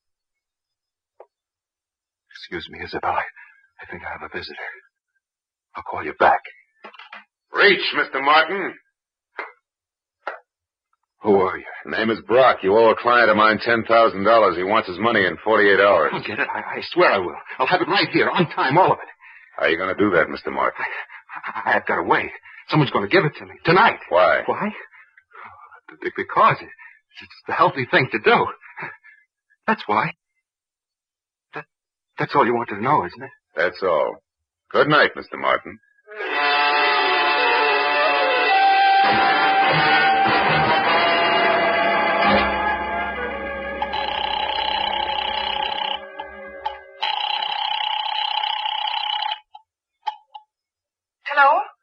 Excuse me, Isabel. I think I have a visitor. I'll call you back. Reach, Mr. Martin. Who are you? Name is Brock. You owe a client of mine $10,000. He wants his money in 48 hours. I'll get it. I swear I will. I'll have it right here, on time, all of it. How are you going to do that, Mr. Martin? I've got to wait. Someone's going to give it to me. Tonight. Why? Why? Because it's the healthy thing to do. That's why. That's all you wanted to know, isn't it? That's all. Good night, Mr. Martin.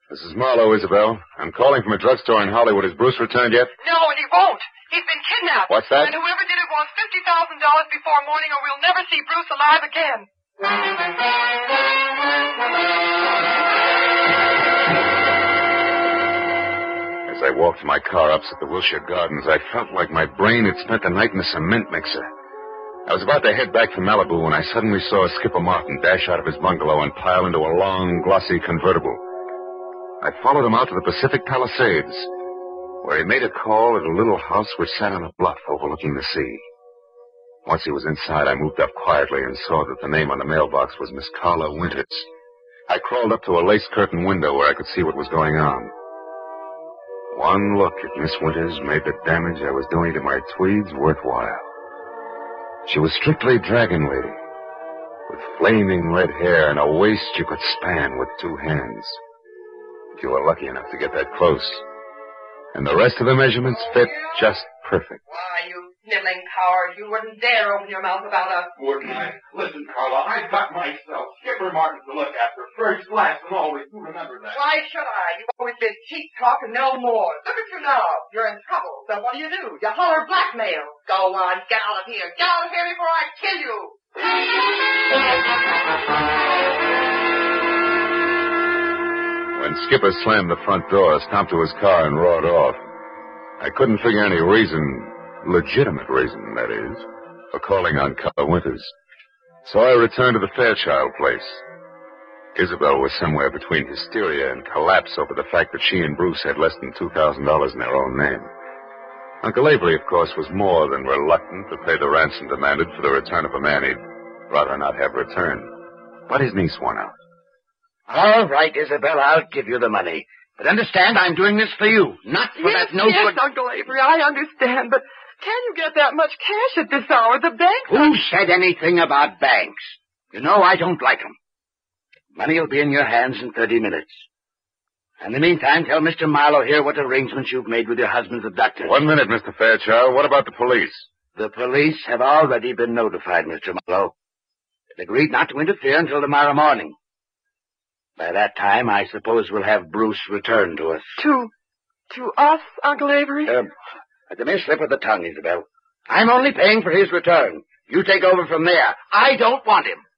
This is Marlowe, Isabel. I'm calling from a drugstore in Hollywood. Has Bruce returned yet? No, and he won't. He's been kidnapped. What's that? And whoever did it wants $50,000 before morning, or we'll never see Bruce alive again. As I walked to my car opposite the Wilshire Gardens, I felt like my brain had spent the night in a cement mixer. I was about to head back to Malibu when I suddenly saw Skipper Martin dash out of his bungalow and pile into a long, glossy convertible. I followed him out to the Pacific Palisades, where he made a call at a little house which sat on a bluff overlooking the sea. Once he was inside, I moved up quietly and saw that the name on the mailbox was Miss Carla Winters. I crawled up to a lace-curtain window where I could see what was going on. One look at Miss Winters made the damage I was doing to my tweeds worthwhile. She was strictly dragon lady, with flaming red hair and a waist you could span with two hands, if you were lucky enough to get that close. And the rest of the measurements fit just perfect. Why, you sniveling coward, you wouldn't dare open your mouth about us. Wouldn't I? Listen, Carla, I've got myself Skipper Martin to look after. First, last, and always. You remember that. Why should I? You've always been cheap talk and no more. Look at you now. You're in trouble. So what do? You holler blackmail. Go on, get out of here. Get out of here before I kill you. When Skipper slammed the front door, stomped to his car, and roared off, I couldn't figure any reason, legitimate reason, that is, for calling on Carla Winters. So I returned to the Fairchild place. Isabel was somewhere between hysteria and collapse over the fact that she and Bruce had less than $2,000 in their own name. Uncle Avery, of course, was more than reluctant to pay the ransom demanded for the return of a man he'd rather not have returned. But his niece won out. All right, Isabel, I'll give you the money. But understand, I'm doing this for you, not for that no Yes, good... Uncle Avery, I understand, but can you get that much cash at this hour? The banks Who said anything about banks? You know I don't like 'em. Money will be in your hands in 30 minutes. In the meantime, tell Mr. Marlowe here what arrangements you've made with your husband's abductors. 1 minute, Mr. Fairchild. What about the police? The police have already been notified, Mr. Marlowe. They've agreed not to interfere until tomorrow morning. By that time, I suppose we'll have Bruce return to us. To us, Uncle Avery? At the mere slip of the tongue, Isabel. I'm only paying for his return. You take over from there. I don't want him.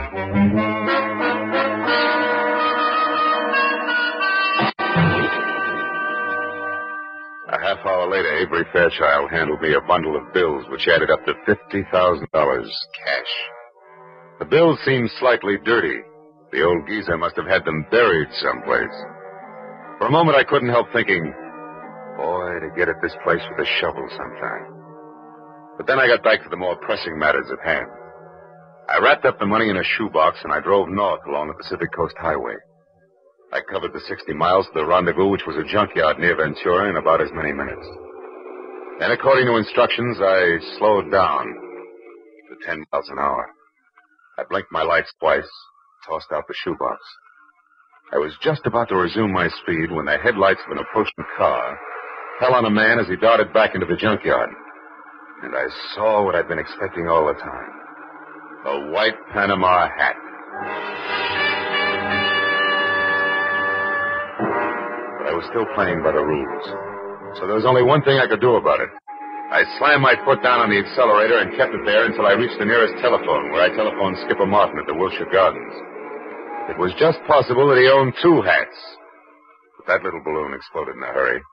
A half hour later, Avery Fairchild handed me a bundle of bills which added up to $50,000 cash. The bills seemed slightly dirty. The old geezer must have had them buried someplace. For a moment, I couldn't help thinking, boy, to get at this place with a shovel sometime. But then I got back to the more pressing matters at hand. I wrapped up the money in a shoebox, and I drove north along the Pacific Coast Highway. I covered the 60 miles to the rendezvous, which was a junkyard near Ventura, in about as many minutes. Then, according to instructions, I slowed down to 10 miles an hour. I blinked my lights twice, tossed out the shoebox. I was just about to resume my speed when the headlights of an approaching car fell on a man as he darted back into the junkyard. And I saw what I'd been expecting all the time. A white Panama hat. But I was still playing by the rules. So there was only one thing I could do about it. I slammed my foot down on the accelerator and kept it there until I reached the nearest telephone, where I telephoned Skipper Martin at the Wilshire Gardens. It was just possible that he owned two hats. But that little balloon exploded in a hurry.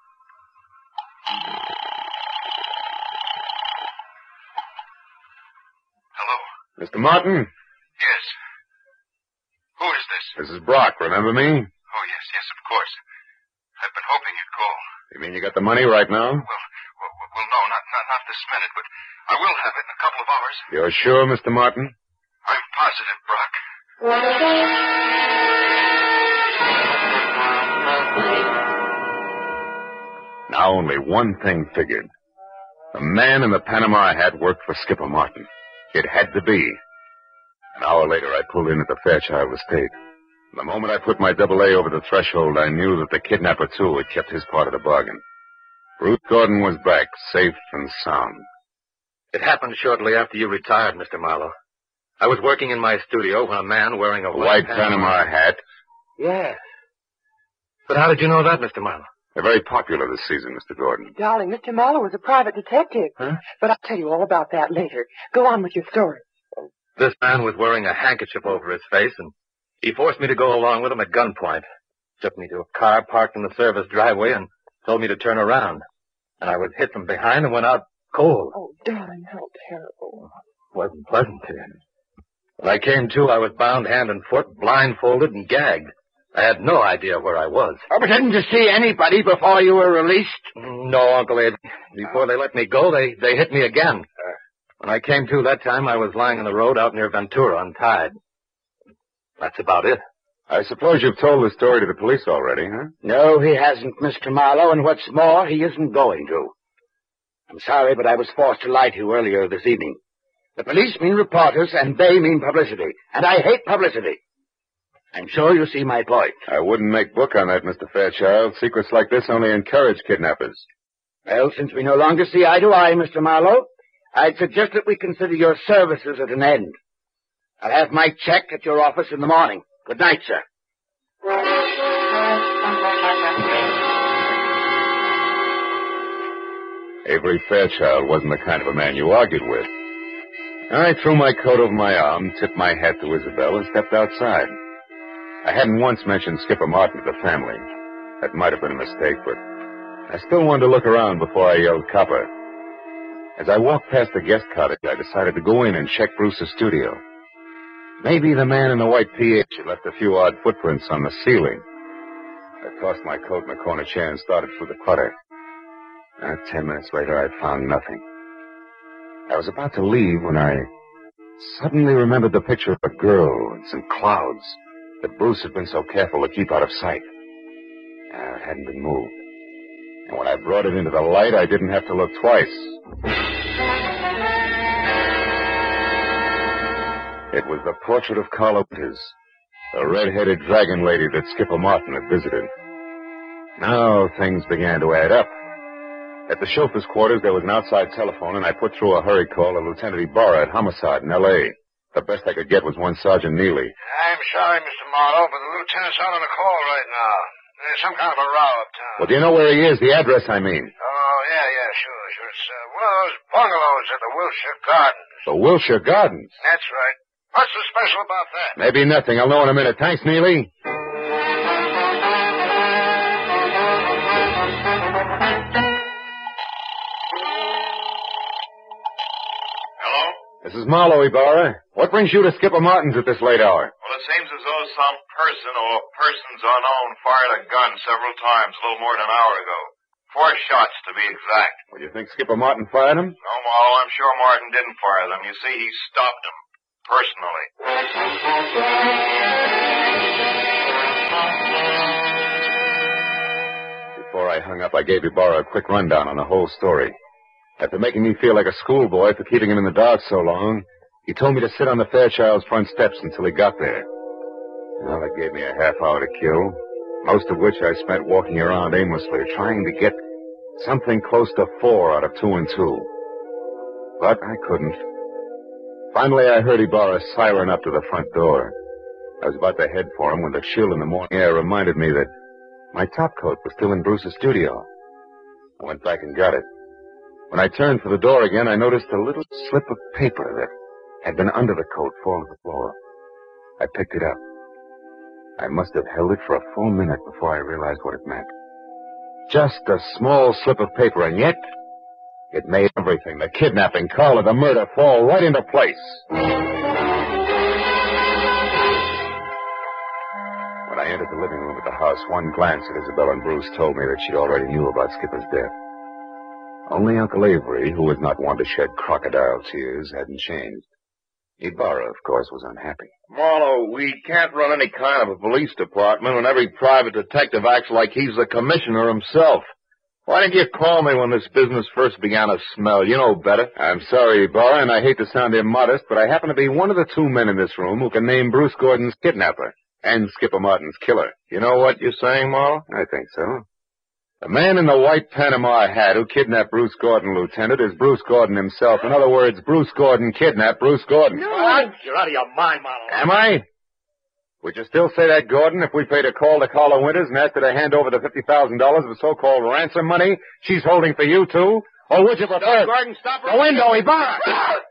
Hello? Mr. Martin? Yes. Who is this? This is Brock, remember me? Oh, yes, of course. I've been hoping you'd call. You mean you got the money right now? Well, no, not this minute, but I will have it in a couple of hours. You're sure, Mr. Martin? I'm positive, Brock. Now only one thing figured. The man in the Panama hat worked for Skipper Martin. It had to be. An hour later, I pulled in at the Fairchild estate. The moment I put my AA over the threshold, I knew that the kidnapper, too, had kept his part of the bargain. Ruth Gordon was back, safe and sound. It happened shortly after you retired, Mr. Marlowe. I was working in my studio when a man wearing a white Panama hat? Yes. But how did you know that, Mr. Marlowe? They're very popular this season, Mr. Gordon. Darling, Mr. Marlowe was a private detective. Huh? But I'll tell you all about that later. Go on with your story. This man was wearing a handkerchief over his face, and he forced me to go along with him at gunpoint. Took me to a car parked in the service driveway and told me to turn around. And I was hit from behind and went out cold. Oh, darling, how terrible. It wasn't pleasant to him. When I came to, I was bound hand and foot, blindfolded, and gagged. I had no idea where I was. Oh, but didn't you see anybody before you were released? No, Uncle Abe. Before they let me go, they hit me again. When I came to that time, I was lying on the road out near Ventura, untied. That's about it. I suppose you've told the story to the police already, huh? No, he hasn't, Mr. Marlowe, and what's more, he isn't going to. I'm sorry, but I was forced to lie to you earlier this evening. The police mean reporters, and they mean publicity. And I hate publicity. I'm sure you see my point. I wouldn't make book on that, Mr. Fairchild. Secrets like this only encourage kidnappers. Well, since we no longer see eye to eye, Mr. Marlowe, I'd suggest that we consider your services at an end. I'll have my check at your office in the morning. Good night, sir. Avery Fairchild wasn't the kind of a man you argued with. I threw my coat over my arm, tipped my hat to Isabel, and stepped outside. I hadn't once mentioned Skipper Martin to the family. That might have been a mistake, but I still wanted to look around before I yelled copper. As I walked past the guest cottage, I decided to go in and check Bruce's studio. Maybe the man in the white PH had left a few odd footprints on the ceiling. I tossed my coat in a corner chair and started through the clutter. 10 minutes later, I found nothing. I was about to leave when I suddenly remembered the picture of a girl and some clouds that Bruce had been so careful to keep out of sight. It hadn't been moved. And when I brought it into the light, I didn't have to look twice. It was the portrait of Carla Winters, the red-headed dragon lady that Skipper Martin had visited. Now things began to add up. At the chauffeur's quarters, there was an outside telephone, and I put through a hurry call to Lieutenant Ibarra at Homicide in L.A. The best I could get was one Sergeant Neely. I'm sorry, Mr. Marlowe, but the lieutenant's out on a call right now. There's some kind of a row uptown. Well, do you know where he is? The address, I mean. Oh, yeah, sure. It's one of those bungalows at the Wilshire Gardens. The Wilshire Gardens? That's right. What's so special about that? Maybe nothing. I'll know in a minute. Thanks, Neely. This is Marlowe, Ibarra. What brings you to Skipper Martin's at this late hour? Well, it seems as though some person or persons unknown fired a gun several times a little more than an hour ago. 4 shots, to be exact. Well, you think Skipper Martin fired them? No, Marlowe, I'm sure Martin didn't fire them. You see, he stopped them. Personally. Before I hung up, I gave Ibarra a quick rundown on the whole story. After making me feel like a schoolboy for keeping him in the dark so long, he told me to sit on the Fairchild's front steps until he got there. Well, that gave me a half hour to kill, most of which I spent walking around aimlessly, trying to get something close to 4 out of 2 and 2. But I couldn't. Finally, I heard Ibarra siren up to the front door. I was about to head for him when the chill in the morning air reminded me that my topcoat was still in Bruce's studio. I went back and got it. When I turned for the door again, I noticed a little slip of paper that had been under the coat fall to the floor. I picked it up. I must have held it for a full minute before I realized what it meant. Just a small slip of paper, and yet it made everything, the kidnapping, Carla, the murder, fall right into place. When I entered the living room at the house, one glance at Isabel and Bruce told me that she already knew about Skipper's death. Only Uncle Avery, who was not one to shed crocodile tears, hadn't changed. Ibarra, of course, was unhappy. Marlowe, we can't run any kind of a police department when every private detective acts like he's the commissioner himself. Why didn't you call me when this business first began to smell? You know better. I'm sorry, Ibarra, and I hate to sound immodest, but I happen to be one of the 2 men in this room who can name Bruce Gordon's kidnapper and Skipper Martin's killer. You know what you're saying, Marlowe? I think so. The man in the white Panama hat who kidnapped Bruce Gordon, Lieutenant, is Bruce Gordon himself. In other words, Bruce Gordon kidnapped Bruce Gordon. No. What? You're out of your mind, Marlowe. Am I? Would you still say that, Gordon, if we paid a call to Carla Winters and asked her to hand over the $50,000 of so-called ransom money she's holding for you, too? Or would you prefer... Gordon, stop her. The window, Ibarra!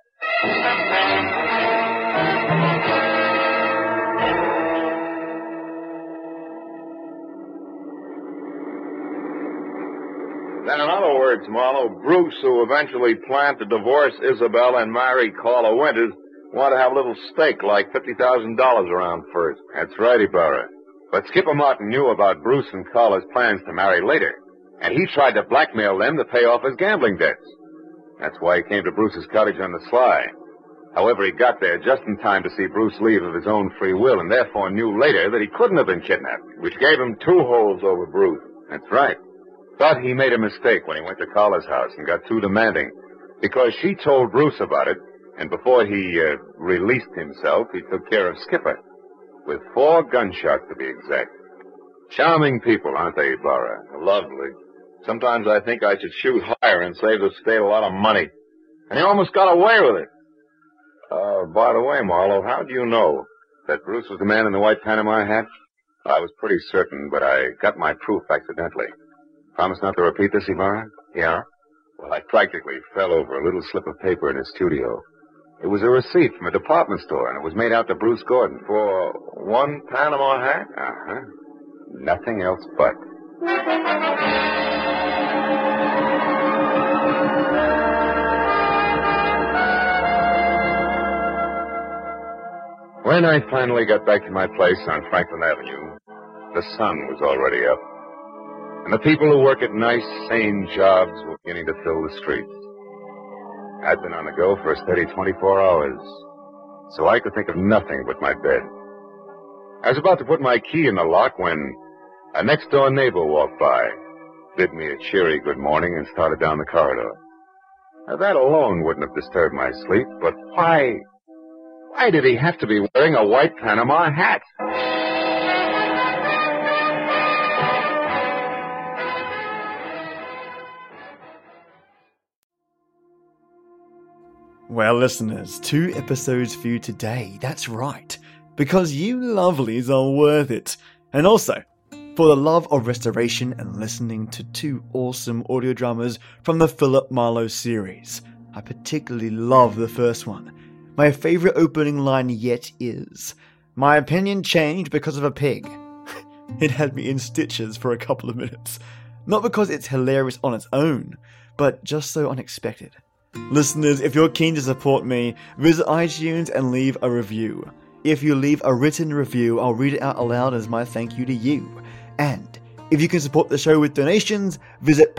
Then in other words, Marlowe, Bruce, who eventually planned to divorce Isabel and marry Carla Winters, wanted to have a little stake, like $50,000 around first. That's right, Ibarra. But Skipper Martin knew about Bruce and Carla's plans to marry later, and he tried to blackmail them to pay off his gambling debts. That's why he came to Bruce's cottage on the sly. However, he got there just in time to see Bruce leave of his own free will, and therefore knew later that he couldn't have been kidnapped. Which gave him 2 holds over Bruce. That's right. Thought he made a mistake when he went to Carla's house and got too demanding, because she told Bruce about it, and before he released himself, he took care of Skipper. With 4 gunshots, to be exact. Charming people, aren't they, Ibarra? Lovely. Sometimes I think I should shoot higher and save the state a lot of money. And he almost got away with it. By the way, Marlowe, how do you know? That Bruce was the man in the white Panama hat? I was pretty certain, but I got my proof accidentally. Promise not to repeat this, Ibarra? Yeah? Well, I practically fell over a little slip of paper in his studio. It was a receipt from a department store, and it was made out to Bruce Gordon. For 1 Panama hat? Uh-huh. Nothing else but. When I finally got back to my place on Franklin Avenue, the sun was already up. And the people who work at nice, sane jobs were beginning to fill the streets. I'd been on the go for a steady 24 hours, so I could think of nothing but my bed. I was about to put my key in the lock when a next-door neighbor walked by, bid me a cheery good morning, and started down the corridor. Now, that alone wouldn't have disturbed my sleep, but why did he have to be wearing a white Panama hat? Well, listeners, 2 episodes for you today. That's right. Because you lovelies are worth it. And also, for the love of restoration and listening to 2 awesome audio dramas from the Philip Marlowe series. I particularly love the first one. My favorite opening line yet is, "My opinion changed because of a pig." It had me in stitches for a couple of minutes. Not because it's hilarious on its own, but just so unexpected. Listeners, if you're keen to support me, visit iTunes and leave a review. If you leave a written review, I'll read it out aloud as my thank you to you. And if you can support the show with donations, visit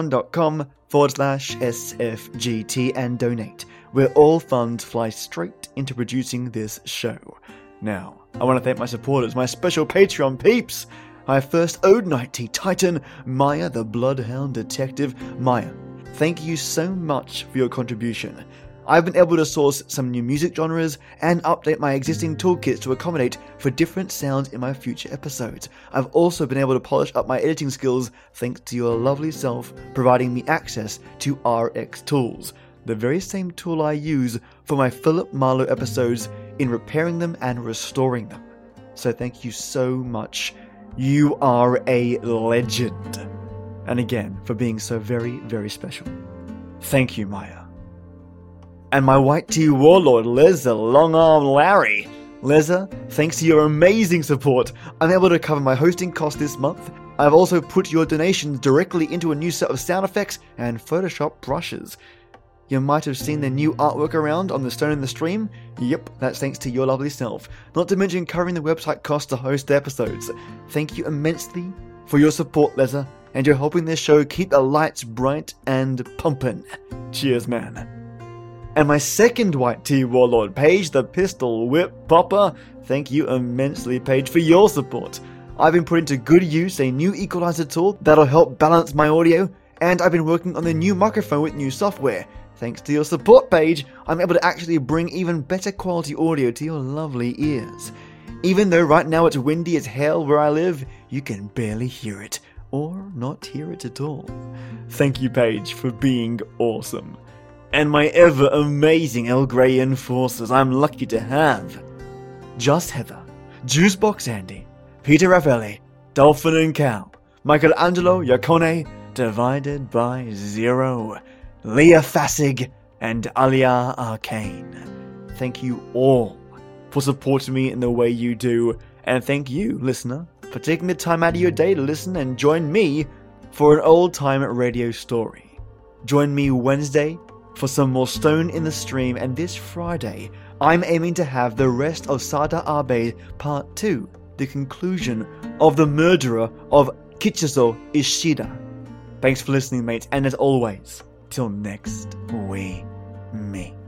patreon.com/SFGT and donate, where all funds fly straight into producing this show. Now, I want to thank my supporters, my special Patreon peeps. My first Ode Night Tea Titan, Maya the Bloodhound Detective. Maya, thank you so much for your contribution. I've been able to source some new music genres and update my existing toolkits to accommodate for different sounds in my future episodes. I've also been able to polish up my editing skills thanks to your lovely self providing me access to RX Tools, the very same tool I use for my Philip Marlowe episodes in repairing them and restoring them. So thank you so much. You are a legend. And again, for being so very, very special. Thank you, Maya. And my white tea warlord, Leza Long-Arm Larry. Leza, thanks to your amazing support, I'm able to cover my hosting costs this month. I've also put your donations directly into a new set of sound effects and Photoshop brushes. You might have seen the new artwork around on the stone in the stream. Yep, that's thanks to your lovely self. Not to mention covering the website costs to host the episodes. Thank you immensely for your support, Leza, and you're helping this show keep the lights bright and pumping. Cheers, man. And my second white tea warlord, Paige the Pistol Whip Popper. Thank you immensely, Paige, for your support. I've been putting to good use a new equalizer tool that'll help balance my audio, and I've been working on the new microphone with new software. Thanks to your support, Paige, I'm able to actually bring even better quality audio to your lovely ears. Even though right now it's windy as hell where I live, you can barely hear it, or not hear it at all. Thank you, Paige, for being awesome. And my ever-amazing El Grey enforcers I'm lucky to have. Just Heather, Juicebox Andy, Peter Raffaelli, Dolphin and Cal, Michelangelo Yacone, Divided by Zero, Leah Fassig, and Alia Arcane. Thank you all for supporting me in the way you do, and thank you, listener, for taking the time out of your day to listen and join me for an old-time radio story. Join me Wednesday for some more Stone in the Stream, and this Friday, I'm aiming to have the rest of Sada Abe Part 2, the conclusion of the murderer of Kichizo Ishida. Thanks for listening, mates, and as always, till next we meet.